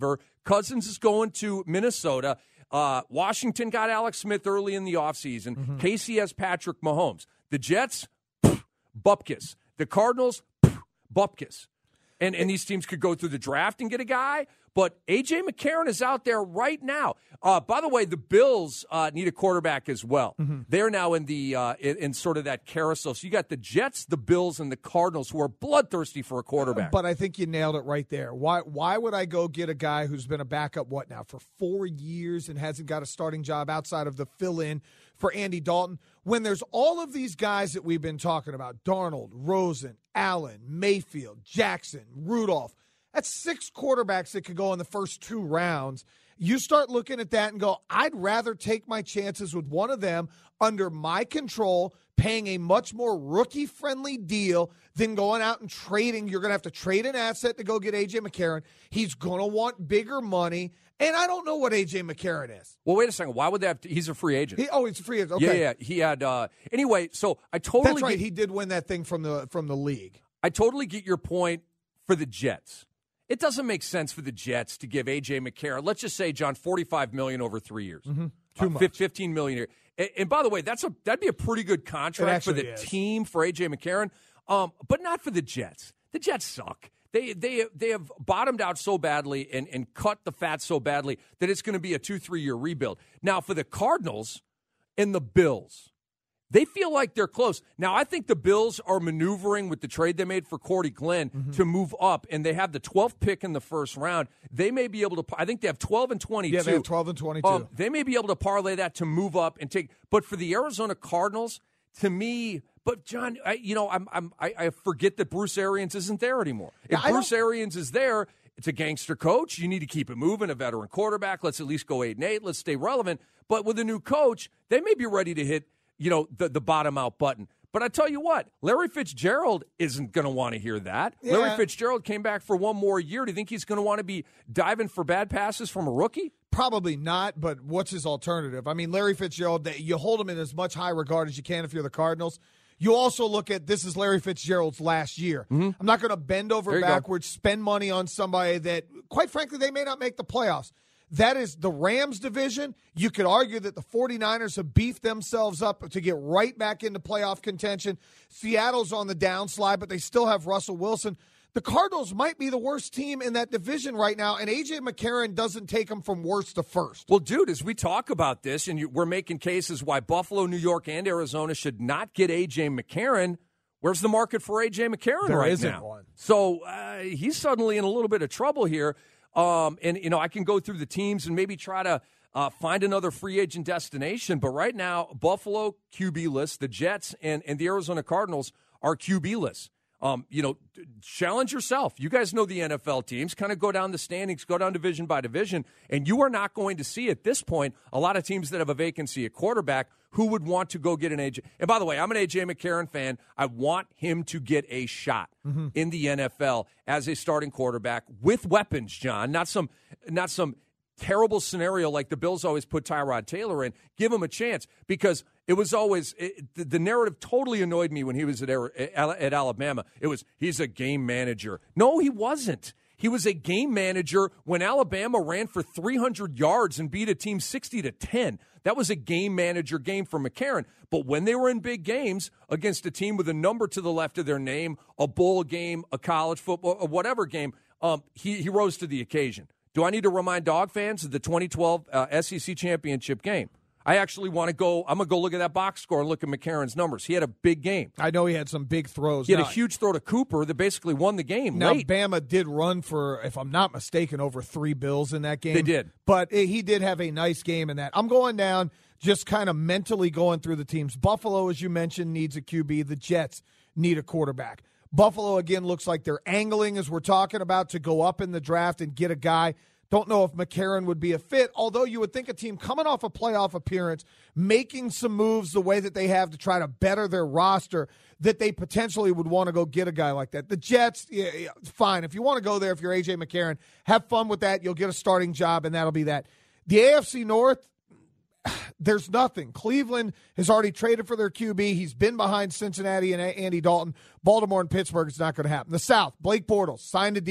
Cousins is going to Minnesota. Washington got Alex Smith early in the offseason. KC has Patrick Mahomes. The Jets, bupkis. The Cardinals, bupkis. And these teams could go through the draft and get a guy. But A.J. McCarron is out there right now. By the way, the Bills need a quarterback as well. They're now in the in sort of that carousel. So you got the Jets, the Bills, and the Cardinals who are bloodthirsty for a quarterback. But I think you nailed it right there. Why would I go get a guy who's been a backup, for 4 years and hasn't got a starting job outside of the fill-in for Andy Dalton, when there's all of these guys that we've been talking about, Darnold, Rosen, Allen, Mayfield, Jackson, Rudolph. That's 6 quarterbacks that could go in the first 2 rounds. You start looking at that and go, I'd rather take my chances with one of them under my control, paying a much more rookie-friendly deal than going out and trading. You're going to have to trade an asset to go get A.J. McCarron. He's going to want bigger money. And I don't know what A.J. McCarron is. Well, wait a second. Why would that? He's a free agent. He's a free agent. Okay. Yeah. He had. Anyway, so I totally. That's right. He did win that thing from the league. I totally get your point for the Jets. It doesn't make sense for the Jets to give A.J. McCarron, let's just say, John, $45 million over 3 years. Too much. $15 million a year. And by the way, that'd be a pretty good contract for the team for A.J. McCarron, but not for the Jets. The Jets suck. They have bottomed out so badly and cut the fat so badly that it's going to be a 2-3 year rebuild. Now, for the Cardinals and the Bills, they feel like they're close. Now, I think the Bills are maneuvering with the trade they made for Cordy Glenn to move up, and they have the 12th pick in the first round. They may be able to – I think they have 12 and 22. Yeah, they have 12 and 22. They may be able to parlay that to move up and take – but for the Arizona Cardinals, to me – but, John, I forget that Bruce Arians isn't there anymore. If Bruce Arians is there, it's a gangster coach. You need to keep it moving, a veteran quarterback. Let's at least go 8-8. Let's stay relevant. But with a new coach, they may be ready to hit – the bottom-out button. But I tell you what, Larry Fitzgerald isn't going to want to hear that. Yeah. Larry Fitzgerald came back for one more year. Do you think he's going to want to be diving for bad passes from a rookie? Probably not, but what's his alternative? I mean, Larry Fitzgerald, you hold him in as much high regard as you can if you're the Cardinals. You also look at this is Larry Fitzgerald's last year. I'm not going to bend over backwards, spend money on somebody that, quite frankly, they may not make the playoffs. That is the Rams division. You could argue that the 49ers have beefed themselves up to get right back into playoff contention. Seattle's on the downslide, but they still have Russell Wilson. The Cardinals might be the worst team in that division right now, and A.J. McCarron doesn't take them from worst to first. Well, dude, as we talk about this, and we're making cases why Buffalo, New York, and Arizona should not get A.J. McCarron, where's the market for A.J. McCarron there right isn't now? One. So he's suddenly in a little bit of trouble here. And I can go through the teams and maybe try to find another free agent destination. But right now, Buffalo, QB-less. The Jets and the Arizona Cardinals are QB-less. Challenge yourself. You guys know the NFL teams. Kind of go down the standings, go down division by division, and you are not going to see at this point a lot of teams that have a vacancy at quarterback who would want to go get an A.J. And by the way, I'm an A.J. McCarron fan. I want him to get a shot in the NFL as a starting quarterback with weapons, John. Not some terrible scenario like the Bills always put Tyrod Taylor in. Give him a chance because it was always the narrative totally annoyed me when he was at Alabama. It was he's a game manager. No, he wasn't. He was a game manager when Alabama ran for 300 yards and beat a team 60-10. That was a game manager game for McCarron. But when they were in big games against a team with a number to the left of their name, a bowl game, a college football, or whatever game, he rose to the occasion. Do I need to remind Dog fans of the 2012 SEC championship game? I actually want to go. I'm going to go look at that box score and look at McCarron's numbers. He had a big game. I know he had some big throws. He had a huge throw to Cooper that basically won the game. Now, late. Bama did run for, if I'm not mistaken, over 3 bills in that game. They did. But he did have a nice game in that. I'm going down, just kind of mentally going through the teams. Buffalo, as you mentioned, needs a QB. The Jets need a quarterback. Buffalo, again, looks like they're angling, as we're talking about, to go up in the draft and get a guy. Don't know if McCarron would be a fit, although you would think a team coming off a playoff appearance, making some moves the way that they have to try to better their roster, that they potentially would want to go get a guy like that. The Jets, fine. If you want to go there, if you're A.J. McCarron, have fun with that. You'll get a starting job, and that'll be that. The AFC North, there's nothing. Cleveland has already traded for their QB. He's been behind Cincinnati and Andy Dalton. Baltimore and Pittsburgh, it's not going to happen. The South, Blake Bortles signed a deal.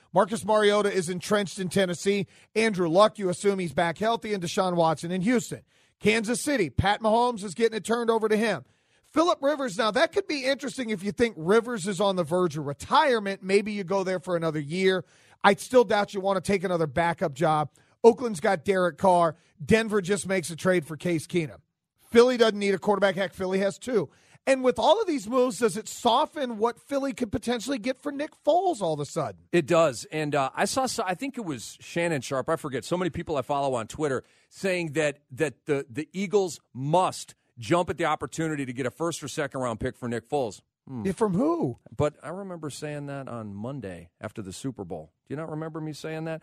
Marcus Mariota is entrenched in Tennessee. Andrew Luck, you assume he's back healthy, and Deshaun Watson in Houston. Kansas City, Pat Mahomes is getting it turned over to him. Phillip Rivers, now that could be interesting if you think Rivers is on the verge of retirement. Maybe you go there for another year. I still doubt you want to take another backup job. Oakland's got Derek Carr. Denver just makes a trade for Case Keenum. Philly doesn't need a quarterback. Heck, Philly has two. And with all of these moves, does it soften what Philly could potentially get for Nick Foles all of a sudden? It does. And I think it was Shannon Sharp, I forget, so many people I follow on Twitter saying that the Eagles must jump at the opportunity to get a first or second round pick for Nick Foles. From who? But I remember saying that on Monday after the Super Bowl. Do you not remember me saying that?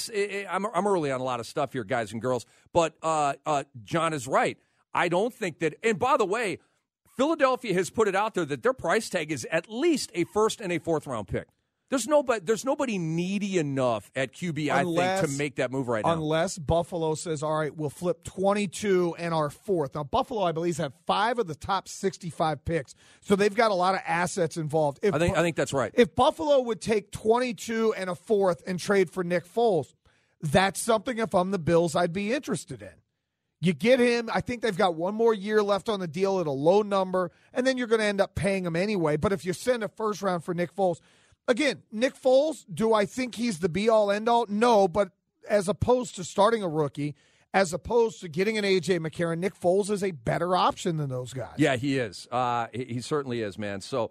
I'm early on a lot of stuff here, guys and girls. But John is right. I don't think that – and by the way, Philadelphia has put it out there that their price tag is at least a first and a fourth round pick. There's nobody needy enough at QB, I think, to make that move right now. Unless Buffalo says, all right, we'll flip 22 and our fourth. Now, Buffalo, I believe, have 5 of the top 65 picks, so they've got a lot of assets involved. I think that's right. If Buffalo would take 22 and a fourth and trade for Nick Foles, that's something, if I'm the Bills, I'd be interested in. You get him. I think they've got one more year left on the deal at a low number, and then you're going to end up paying him anyway. But if you send a first round for Nick Foles, again, Nick Foles, do I think he's the be-all, end-all? No, but as opposed to starting a rookie, as opposed to getting an A.J. McCarron, Nick Foles is a better option than those guys. Yeah, he is. He certainly is, man. So,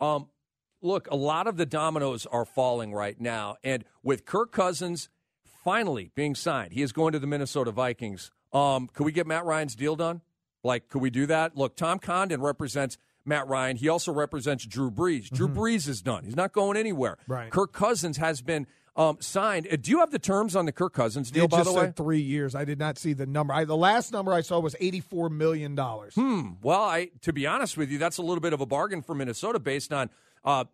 look, a lot of the dominoes are falling right now. And with Kirk Cousins finally being signed, he is going to the Minnesota Vikings. Could we get Matt Ryan's deal done? Could we do that? Look, Tom Condon represents Matt Ryan. He also represents Drew Brees. Mm-hmm. Drew Brees is done. He's not going anywhere. Right. Kirk Cousins has been signed. Do you have the terms on the Kirk Cousins deal, by the way? It just said 3 years. I did not see the number. The last number I saw was $84 million. Well, to be honest with you, that's a little bit of a bargain for Minnesota based on about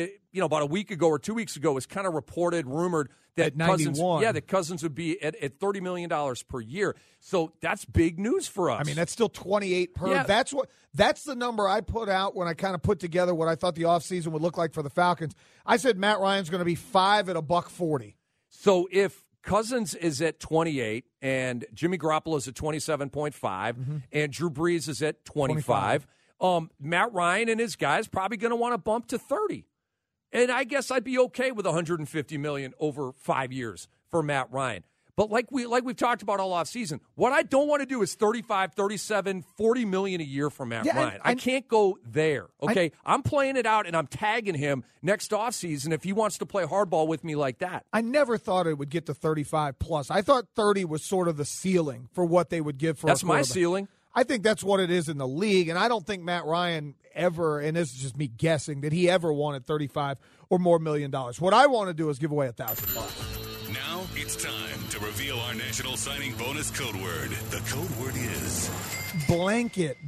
a week ago or 2 weeks ago, it was kind of reported, rumored that Cousins would be at $30 million per year. So that's big news for us. I mean, that's still 28 per. Yeah. That's the number I put out when I kind of put together what I thought the offseason would look like for the Falcons. I said Matt Ryan's going to be $5 at $140. So if Cousins is at 28 and Jimmy Garoppolo is at 27.5 and Drew Brees is at 25. Matt Ryan and his guys probably going to want to bump to 30. And I guess I'd be okay with $150 million over 5 years for Matt Ryan. But like we've talked about all offseason, what I don't want to do is 35, 37, $40 million a year for Matt Ryan. I can't go there, okay? I'm playing it out, and I'm tagging him next offseason if he wants to play hardball with me like that. I never thought it would get to 35 plus. I thought 30 was sort of the ceiling for what they would give for That's a my ceiling. I think that's what it is in the league, and I don't think Matt Ryan ever, and this is just me guessing, that he ever wanted $35 or more million. What I want to do is give away $1,000. Now it's time to reveal our national signing bonus code word. The code word is blanket.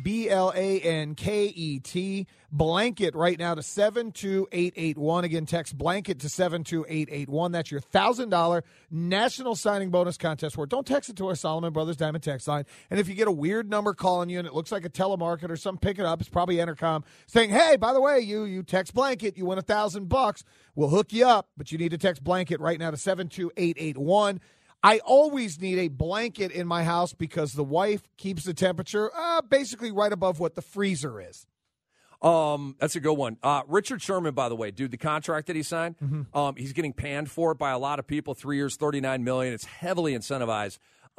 BLANKET. Blanket right now to 72881. Again, text blanket to 72881. That's your $1,000 national signing bonus contest word. Don't text it to our Solomon Brothers Diamond text line. And if you get a weird number calling you and it looks like a telemarketer or something, pick it up. It's probably Entercom saying, hey, by the way, you text blanket, you win $1,000. We'll hook you up, but you need to text blanket right now to 72881. I always need a blanket in my house because the wife keeps the temperature basically right above what the freezer is. That's a good one. Richard Sherman, by the way, dude, the contract that he signed, he's getting panned for it by a lot of people. 3 years, $39 million. It's heavily incentivized.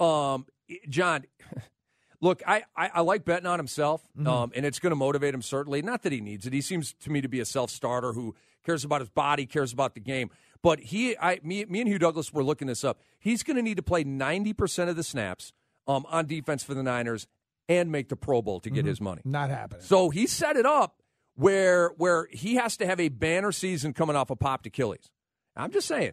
John, look, I like betting on himself, and it's going to motivate him certainly. Not that he needs it. He seems to me to be a self-starter who cares about his body, cares about the game. But me and Hugh Douglas were looking this up. He's going to need to play 90% of the snaps on defense for the Niners and make the Pro Bowl to get his money. Not happening. So he set it up where he has to have a banner season coming off a popped Achilles. I'm just saying.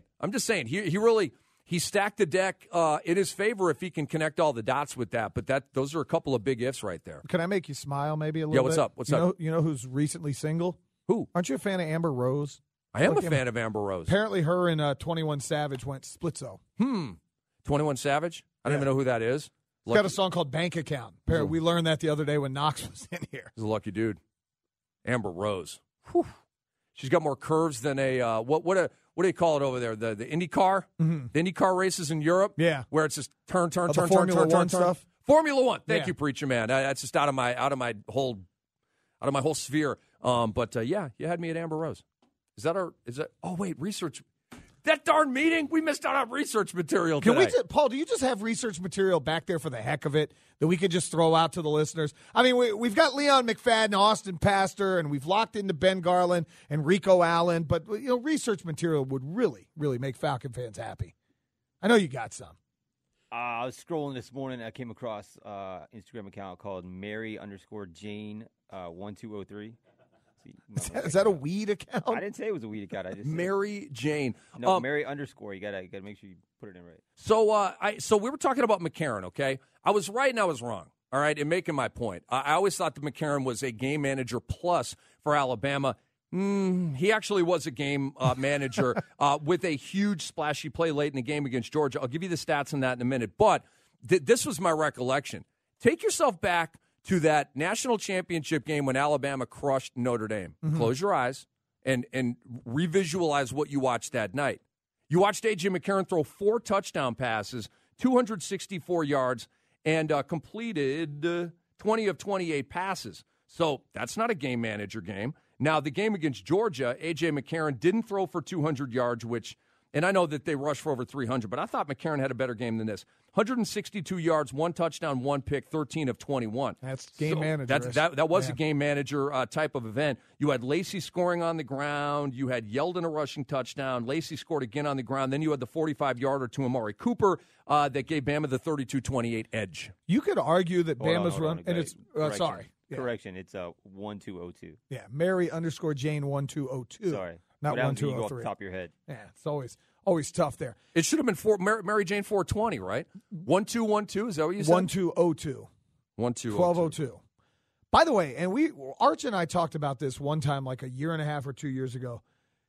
He stacked the deck in his favor if he can connect all the dots with that. But those are a couple of big ifs right there. Can I make you smile maybe a little bit? Yeah, what's up? You know who's recently single? Who? Aren't you a fan of Amber Rose? I am a fan of Amber Rose. Apparently her and 21 Savage went splitzo. 21 Savage? I don't even know who that is. He's got a song called Bank Account. We learned that the other day when Knox was in here. He's a lucky dude. Amber Rose. Whew. She's got more curves than a what what do they call it over there? The IndyCar? Mm-hmm. The IndyCar races in Europe? Yeah. Where it's just turn. Formula One stuff? Formula One. Thank Yeah. you, preacher man. That's just out of my whole sphere. But you had me at Amber Rose. Is that? Oh wait, research. That darn meeting, we missed out on research material today. Paul, do you just have research material back there for the heck of it that we could just throw out to the listeners? I mean, we've got Leon McFadden, Austin Pastor, and we've locked into Ben Garland and Rico Allen, but research material would really, really make Falcon fans happy. I know you got some. I was scrolling this morning. I came across an Instagram account called Mary_Jane1203. Is that a weed account? I didn't say it was a weed account. I just Mary Jane. No, Mary_. You gotta make sure you put it in right. So we were talking about McCarron. Okay, I was right and I was wrong. All right, in making my point, I always thought that McCarron was a game manager plus for Alabama. He actually was a game manager with a huge splashy play late in the game against Georgia. I'll give you the stats on that in a minute. But this was my recollection. Take yourself back to that national championship game when Alabama crushed Notre Dame. Mm-hmm. Close your eyes and revisualize what you watched that night. You watched A.J. McCarron throw 4 touchdown passes, 264 yards, and completed 20 of 28 passes. So that's not a game manager game. Now, the game against Georgia, A.J. McCarron didn't throw for 200 yards, and I know that they rushed for over 300, but I thought McCarron had a better game than this. 162 yards, 1 touchdown, 1 pick, 13 of 21. That's game manager. That was a game manager type of event. You had Lacey scoring on the ground. You had Yeldon a rushing touchdown. Lacey scored again on the ground. Then you had the 45-yarder to Amari Cooper that gave Bama the 32-28 edge. You could argue that Bama's run, and it's Correction. Yeah. Correction, it's 1202. Yeah, Mary_Jane1202. Sorry. Not 1203. You go off the top of your head. Yeah, it's always tough there. It should have been Mary Jane 420, right? 1212, is that what you said? 1202. 1202. By the way, and Arch and I talked about this one time like a year and a half or 2 years ago.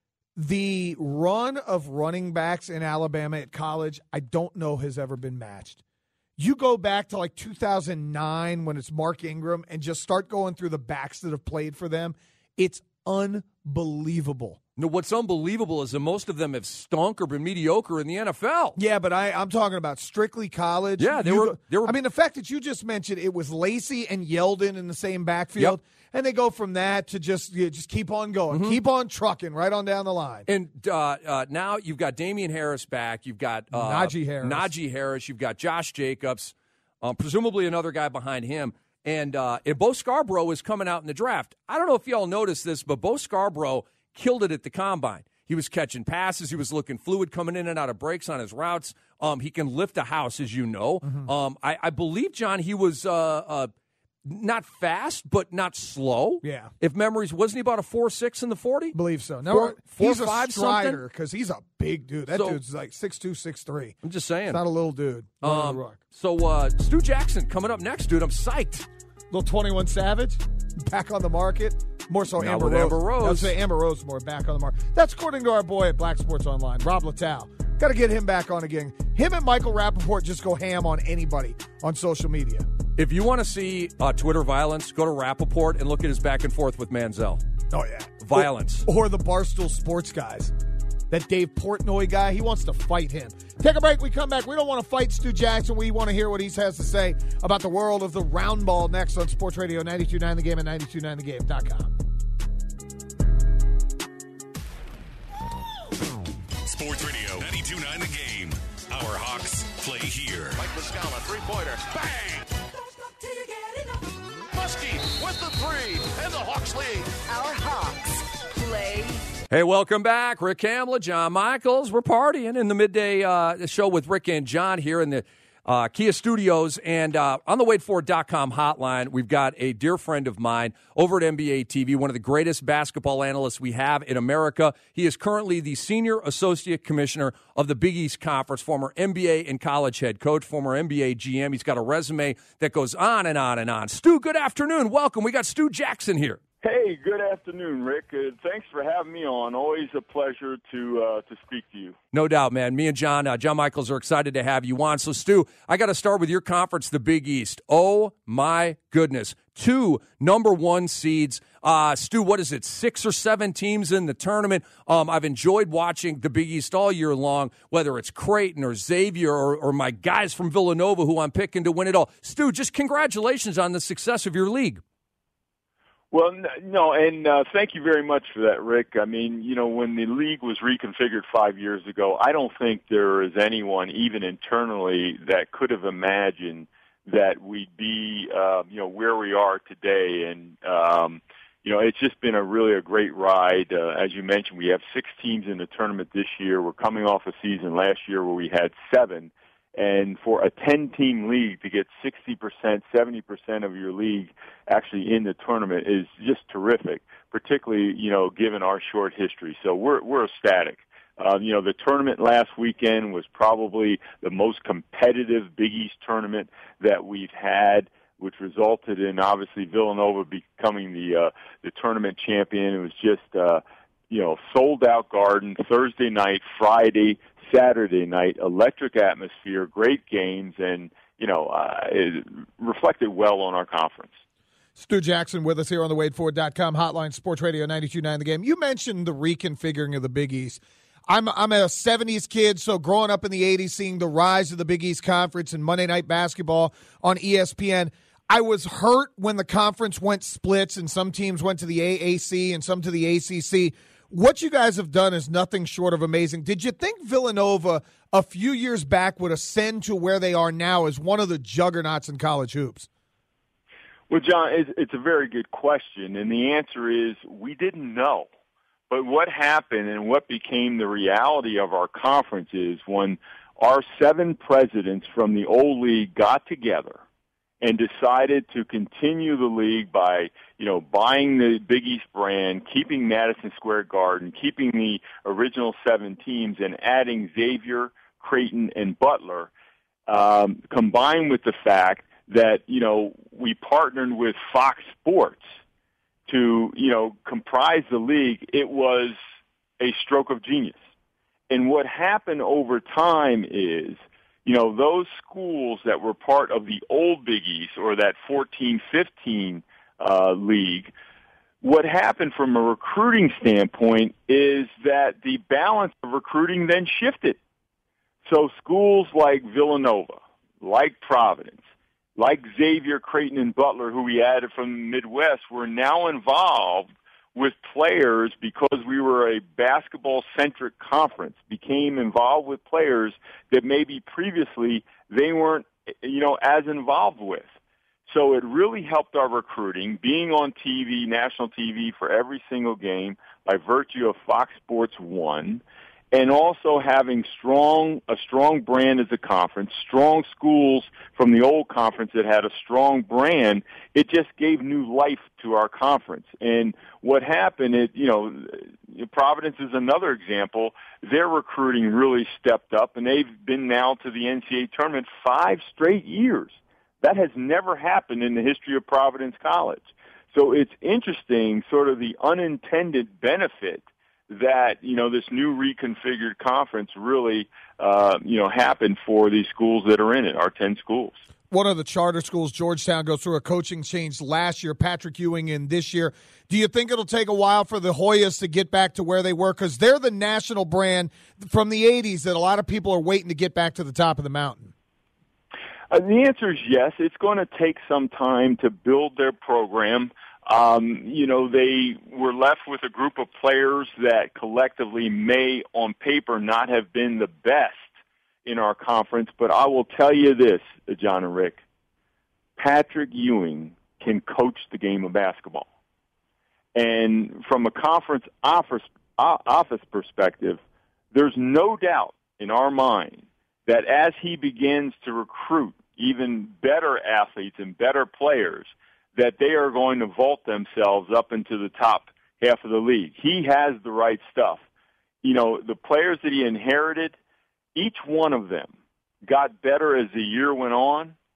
The run of running backs in Alabama at college, I don't know has ever been matched. You go back to like 2009 when it's Mark Ingram and just start going through the backs that have played for them. It's unbelievable. No, what's unbelievable is that most of them have stunk or been mediocre in the NFL. Yeah, but I'm talking about strictly college. Yeah, they were. I mean, the fact that you just mentioned it was Lacey and Yeldon in the same backfield, and they go from that to just keep on going, keep on trucking right on down the line. And now you've got Damian Harris back. You've got Najee Harris. You've got Josh Jacobs, presumably another guy behind him. And Bo Scarborough is coming out in the draft. I don't know if y'all noticed this, but Bo Scarborough killed it at the combine. He was catching passes. He was looking fluid, coming in and out of breaks on his routes. He can lift a house, as you know. Mm-hmm. I believe, John, he was not fast, but not slow. Yeah. If memories, wasn't he about a 4.6 in the 40? Believe so. No, he's a 4.5 strider because he's a big dude. That dude's like 6'2", 6'3". I'm just saying. He's not a little dude. So Stu Jackson coming up next, dude. I'm psyched. Little 21 Savage back on the market. More so Amber Rose. I would say Amber Rose more back on the market. That's according to our boy at Black Sports Online, Rob Littau. Got to get him back on again. Him and Michael Rappaport just go ham on anybody on social media. If you want to see Twitter violence, go to Rappaport and look at his back and forth with Manziel. Oh, yeah. Violence. Or the Barstool Sports guys. That Dave Portnoy guy, he wants to fight him. Take a break. We come back. We don't want to fight Stu Jackson. We want to hear what he has to say about the world of the round ball next on Sports Radio 92.9 The Game and 92.9thegame.com. Sports Radio 92.9 The Game. Our Hawks play here. Mike Muscala, three-pointer. Bang! Muskie with the three, and the Hawks lead. Our Hawks play. Hey, welcome back. Rick Hamlin, John Michaels. We're partying in the midday show with Rick and John here in the Kia Studios. And on the WadeFord.com hotline, we've got a dear friend of mine over at NBA TV, one of the greatest basketball analysts we have in America. He is currently the Senior Associate Commissioner of the Big East Conference, former NBA and college head coach, former NBA GM. He's got a resume that goes on and on and on. Stu, good afternoon. Welcome. We got Stu Jackson here. Hey, good afternoon, Rick. Thanks for having me on. Always a pleasure to speak to you. No doubt, man. Me and John Michaels are excited to have you on. So, Stu, I got to start with your conference, the Big East. Oh, my goodness. 2 number 1 seeds. Stu, what is it, 6 or 7 teams in the tournament? I've enjoyed watching the Big East all year long, whether it's Creighton or Xavier or my guys from Villanova who I'm picking to win it all. Stu, just congratulations on the success of your league. Well, no, and thank you very much for that, Rick. I mean, when the league was reconfigured 5 years ago, I don't think there is anyone, even internally, that could have imagined that we'd be, where we are today. And, it's just been a great ride. As you mentioned, we have 6 teams in the tournament this year. We're coming off a season last year where we had 7. And for a 10-team league to get 60%, 70% of your league actually in the tournament is just terrific, particularly, given our short history. So we're ecstatic. The tournament last weekend was probably the most competitive Big East tournament that we've had, which resulted in, obviously, Villanova becoming the tournament champion. It was just, sold-out Garden, Thursday night, Friday, Saturday night, electric atmosphere, great games, and, it reflected well on our conference. Stu Jackson with us here on the WadeFord.com hotline, Sports Radio 92.9 The Game. You mentioned the reconfiguring of the Big East. I'm a 70s kid, so growing up in the 80s, seeing the rise of the Big East Conference and Monday Night Basketball on ESPN, I was hurt when the conference went splits and some teams went to the AAC and some to the ACC. What you guys have done is nothing short of amazing. Did you think Villanova a few years back would ascend to where they are now as one of the juggernauts in college hoops? Well, John, it's a very good question, and the answer is we didn't know. But what happened and what became the reality of our conference is when our 7 presidents from the old league got together and decided to continue the league by, buying the Big East brand, keeping Madison Square Garden, keeping the original 7 teams, and adding Xavier, Creighton, and Butler, combined with the fact that, we partnered with Fox Sports to, comprise the league, it was a stroke of genius. And what happened over time is, those schools that were part of the old Big East or that 14-15 league, what happened from a recruiting standpoint is that the balance of recruiting then shifted. So schools like Villanova, like Providence, like Xavier, Creighton, and Butler, who we added from the Midwest, were now involved with players because we were a basketball-centric conference, became involved with players that maybe previously they weren't, as involved with. So it really helped our recruiting, being on TV, national TV for every single game by virtue of Fox Sports 1, and also having a strong brand as a conference, strong schools from the old conference that had a strong brand. It just gave new life to our conference. And what happened is, Providence is another example. Their recruiting really stepped up, and they've been now to the NCAA tournament 5 straight years. That has never happened in the history of Providence College. So it's interesting, sort of the unintended benefit that, this new reconfigured conference really, happened for these schools that are in it, our 10 schools. One of the charter schools, Georgetown, goes through a coaching change last year, Patrick Ewing in this year. Do you think it'll take a while for the Hoyas to get back to where they were? Because they're the national brand from the 80s that a lot of people are waiting to get back to the top of the mountain. The answer is yes. It's going to take some time to build their program. They were left with a group of players that collectively may, on paper, not have been the best in our conference. But I will tell you this, John and Rick, Patrick Ewing can coach the game of basketball. And from a conference office perspective, there's no doubt in our mind that as he begins to recruit even better athletes and better players, that they are going to vault themselves up into the top half of the league. He has the right stuff. The players that he inherited, each one of them got better as the year went on,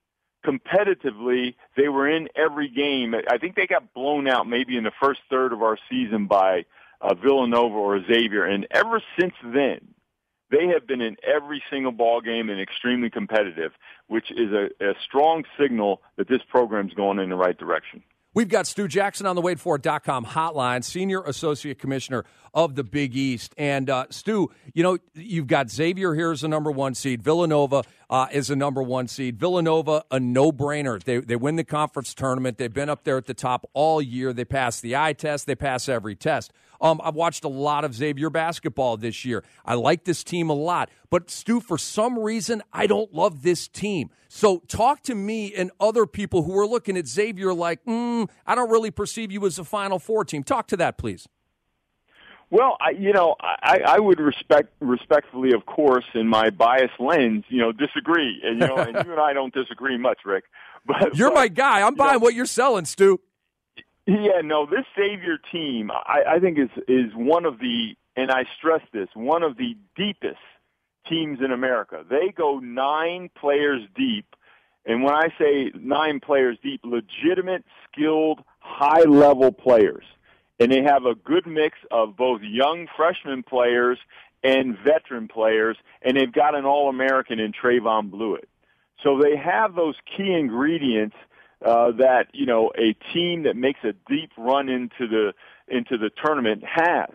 competitively, they were in every game. I think they got blown out maybe in the first third of our season by Villanova or Xavier, and ever since then, they have been in every single ball game and extremely competitive, which is a strong signal that this program's going in the right direction. We've got Stu Jackson on the WadeFord.com hotline, Senior Associate Commissioner of the Big East. And, Stu, you've got Xavier here as a number 1 seed. Villanova is a number 1 seed. Villanova, a no-brainer. They win the conference tournament. They've been up there at the top all year. They pass the eye test. They pass every test. I've watched a lot of Xavier basketball this year. I like this team a lot. But, Stu, for some reason, I don't love this team. So talk to me and other people who are looking at Xavier like, I don't really perceive you as a Final Four team. Talk to that, please. Well, I would respectfully, of course, in my biased lens, disagree. And, and you and I don't disagree much, Rick. But You're my guy. I'm buying what you're selling, Stu. Yeah, no, this Xavier team, I think is one of the, and I stress this, one of the deepest teams in America. They go 9 players deep, and when I say 9 players deep, legitimate, skilled, high-level players. And they have a good mix of both young freshman players and veteran players, and they've got an All-American in Trayvon Blewett. So they have those key ingredients that a team that makes a deep run into the tournament has.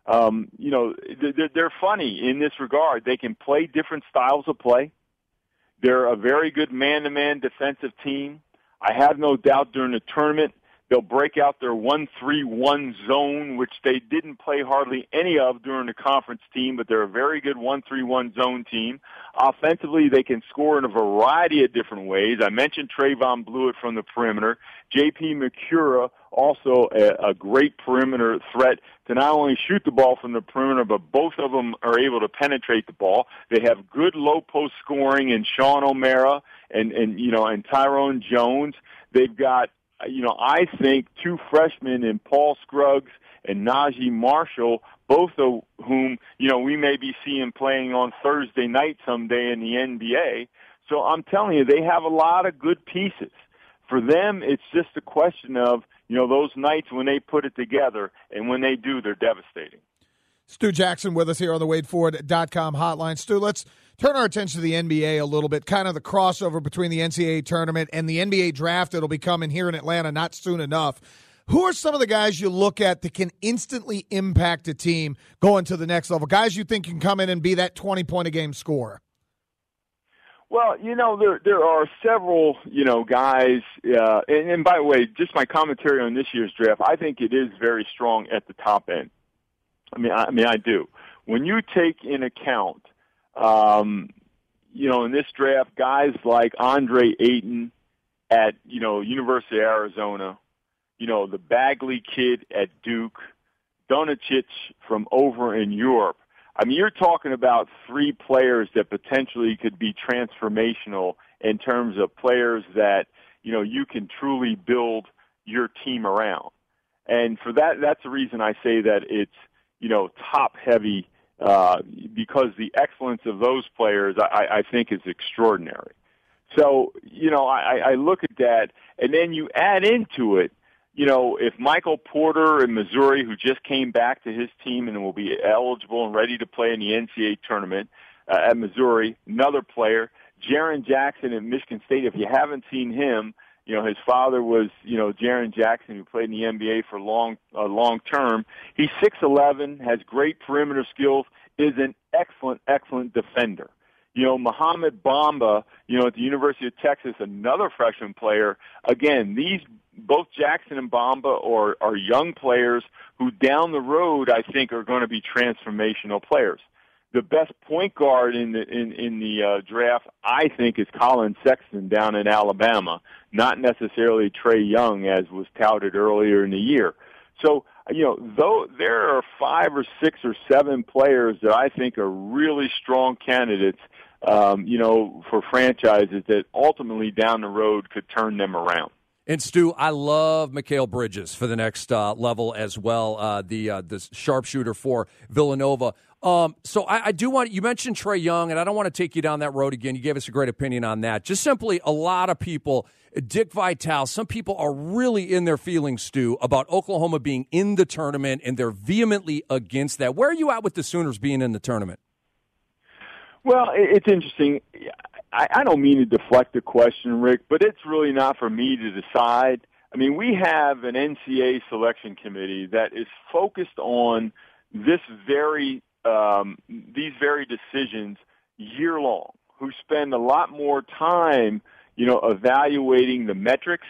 They're funny in this regard. They can play different styles of play. They're a very good man-to-man defensive team. I have no doubt during the tournament they'll break out their 1-3-1 zone, which they didn't play hardly any of during the conference team, but they're a very good 1-3-1 zone team. Offensively, they can score in a variety of different ways. I mentioned Trayvon Blewett from the perimeter. J.P. McCura, also a great perimeter threat to not only shoot the ball from the perimeter, but both of them are able to penetrate the ball. They have good low post scoring in Sean O'Mara and Tyrone Jones. They've got, I think 2 freshmen in Paul Scruggs and Najee Marshall, both of whom, we may be seeing playing on Thursday night someday in the NBA. So I'm telling you, they have a lot of good pieces. For them, it's just a question of, those nights when they put it together, and when they do, they're devastating. Stu Jackson with us here on the WadeFord.com hotline. Stu, let's turn our attention to the NBA a little bit, kind of the crossover between the NCAA tournament and the NBA draft that'll be coming here in Atlanta not soon enough. Who are some of the guys you look at that can instantly impact a team going to the next level? Guys you think can come in and be that 20-point-a-game scorer? Well, there are several, guys, and by the way, just my commentary on this year's draft, I think it is very strong at the top end. I do. When you take in account, in this draft, guys like Andre Ayton at, University of Arizona, the Bagley kid at Duke, Doncic from over in Europe. You're talking about 3 players that potentially could be transformational in terms of players that, you can truly build your team around. And for that's the reason I say that it's, top heavy, because the excellence of those players, I think is extraordinary. So, I look at that, and then you add into it, if Michael Porter in Missouri, who just came back to his team and will be eligible and ready to play in the NCAA tournament at Missouri, another player, Jaren Jackson at Michigan State. If you haven't seen him, his father was, Jaren Jackson, who played in the NBA for long term. He's 6'11", has great perimeter skills, is an excellent defender. Mohamed Bamba, at the University of Texas, another freshman player. Again, both Jackson and Bamba are young players who down the road I think are going to be transformational players. The best point guard in the draft, I think, is Colin Sexton down in Alabama, not necessarily Trae Young, as was touted earlier in the year. So, though there are 5 or 6 or 7 players that I think are really strong candidates, for franchises that ultimately down the road could turn them around. And, Stu, I love Mikal Bridges for the next level as well, the sharpshooter for Villanova. So I do want – you mentioned Trae Young, and I don't want to take you down that road again. You gave us a great opinion on that. Just simply a lot of people – Dick Vitale, some people are really in their feelings, Stu, about Oklahoma being in the tournament, and they're vehemently against that. Where are you at with the Sooners being in the tournament? Well, it's interesting. I don't mean to deflect the question, Rick, but it's really not for me to decide. I mean, we have an NCAA selection committee that is focused on these very decisions year long, who spend a lot more time evaluating the metrics,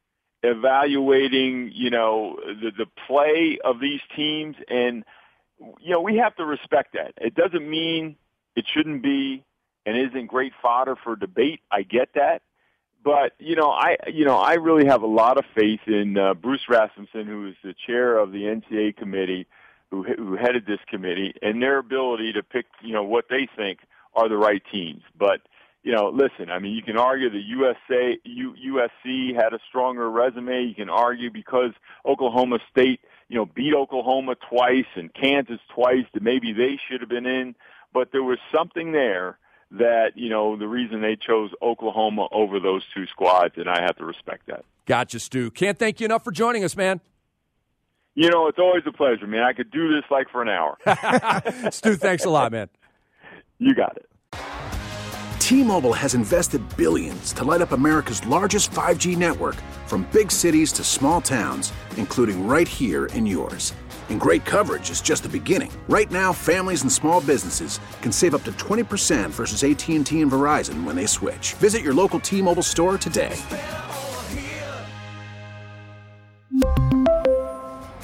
evaluating, the play of these teams. And, we have to respect that. It doesn't mean it shouldn't be and isn't great fodder for debate. I get that. But, I really have a lot of faith in Bruce Rasmussen, who is the chair of the NCAA committee, who headed this committee, and their ability to pick, what they think are the right teams. But, listen, I mean, you can argue that USC had a stronger resume. You can argue because Oklahoma State, beat Oklahoma twice and Kansas twice that maybe they should have been in. But there was something there that, the reason they chose Oklahoma over those two squads, and I have to respect that. Gotcha, Stu. Can't thank you enough for joining us, man. It's always a pleasure, man. I could do this like for an hour. Stu, thanks a lot, man. You got it. T-Mobile has invested billions to light up America's largest 5G network, from big cities to small towns, including right here in yours. And great coverage is just the beginning. Right now, families and small businesses can save up to 20% versus AT&T and Verizon when they switch. Visit your local T-Mobile store today.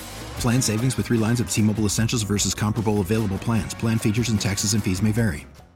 Plan savings with 3 lines of T-Mobile Essentials versus comparable available plans. Plan features and taxes and fees may vary.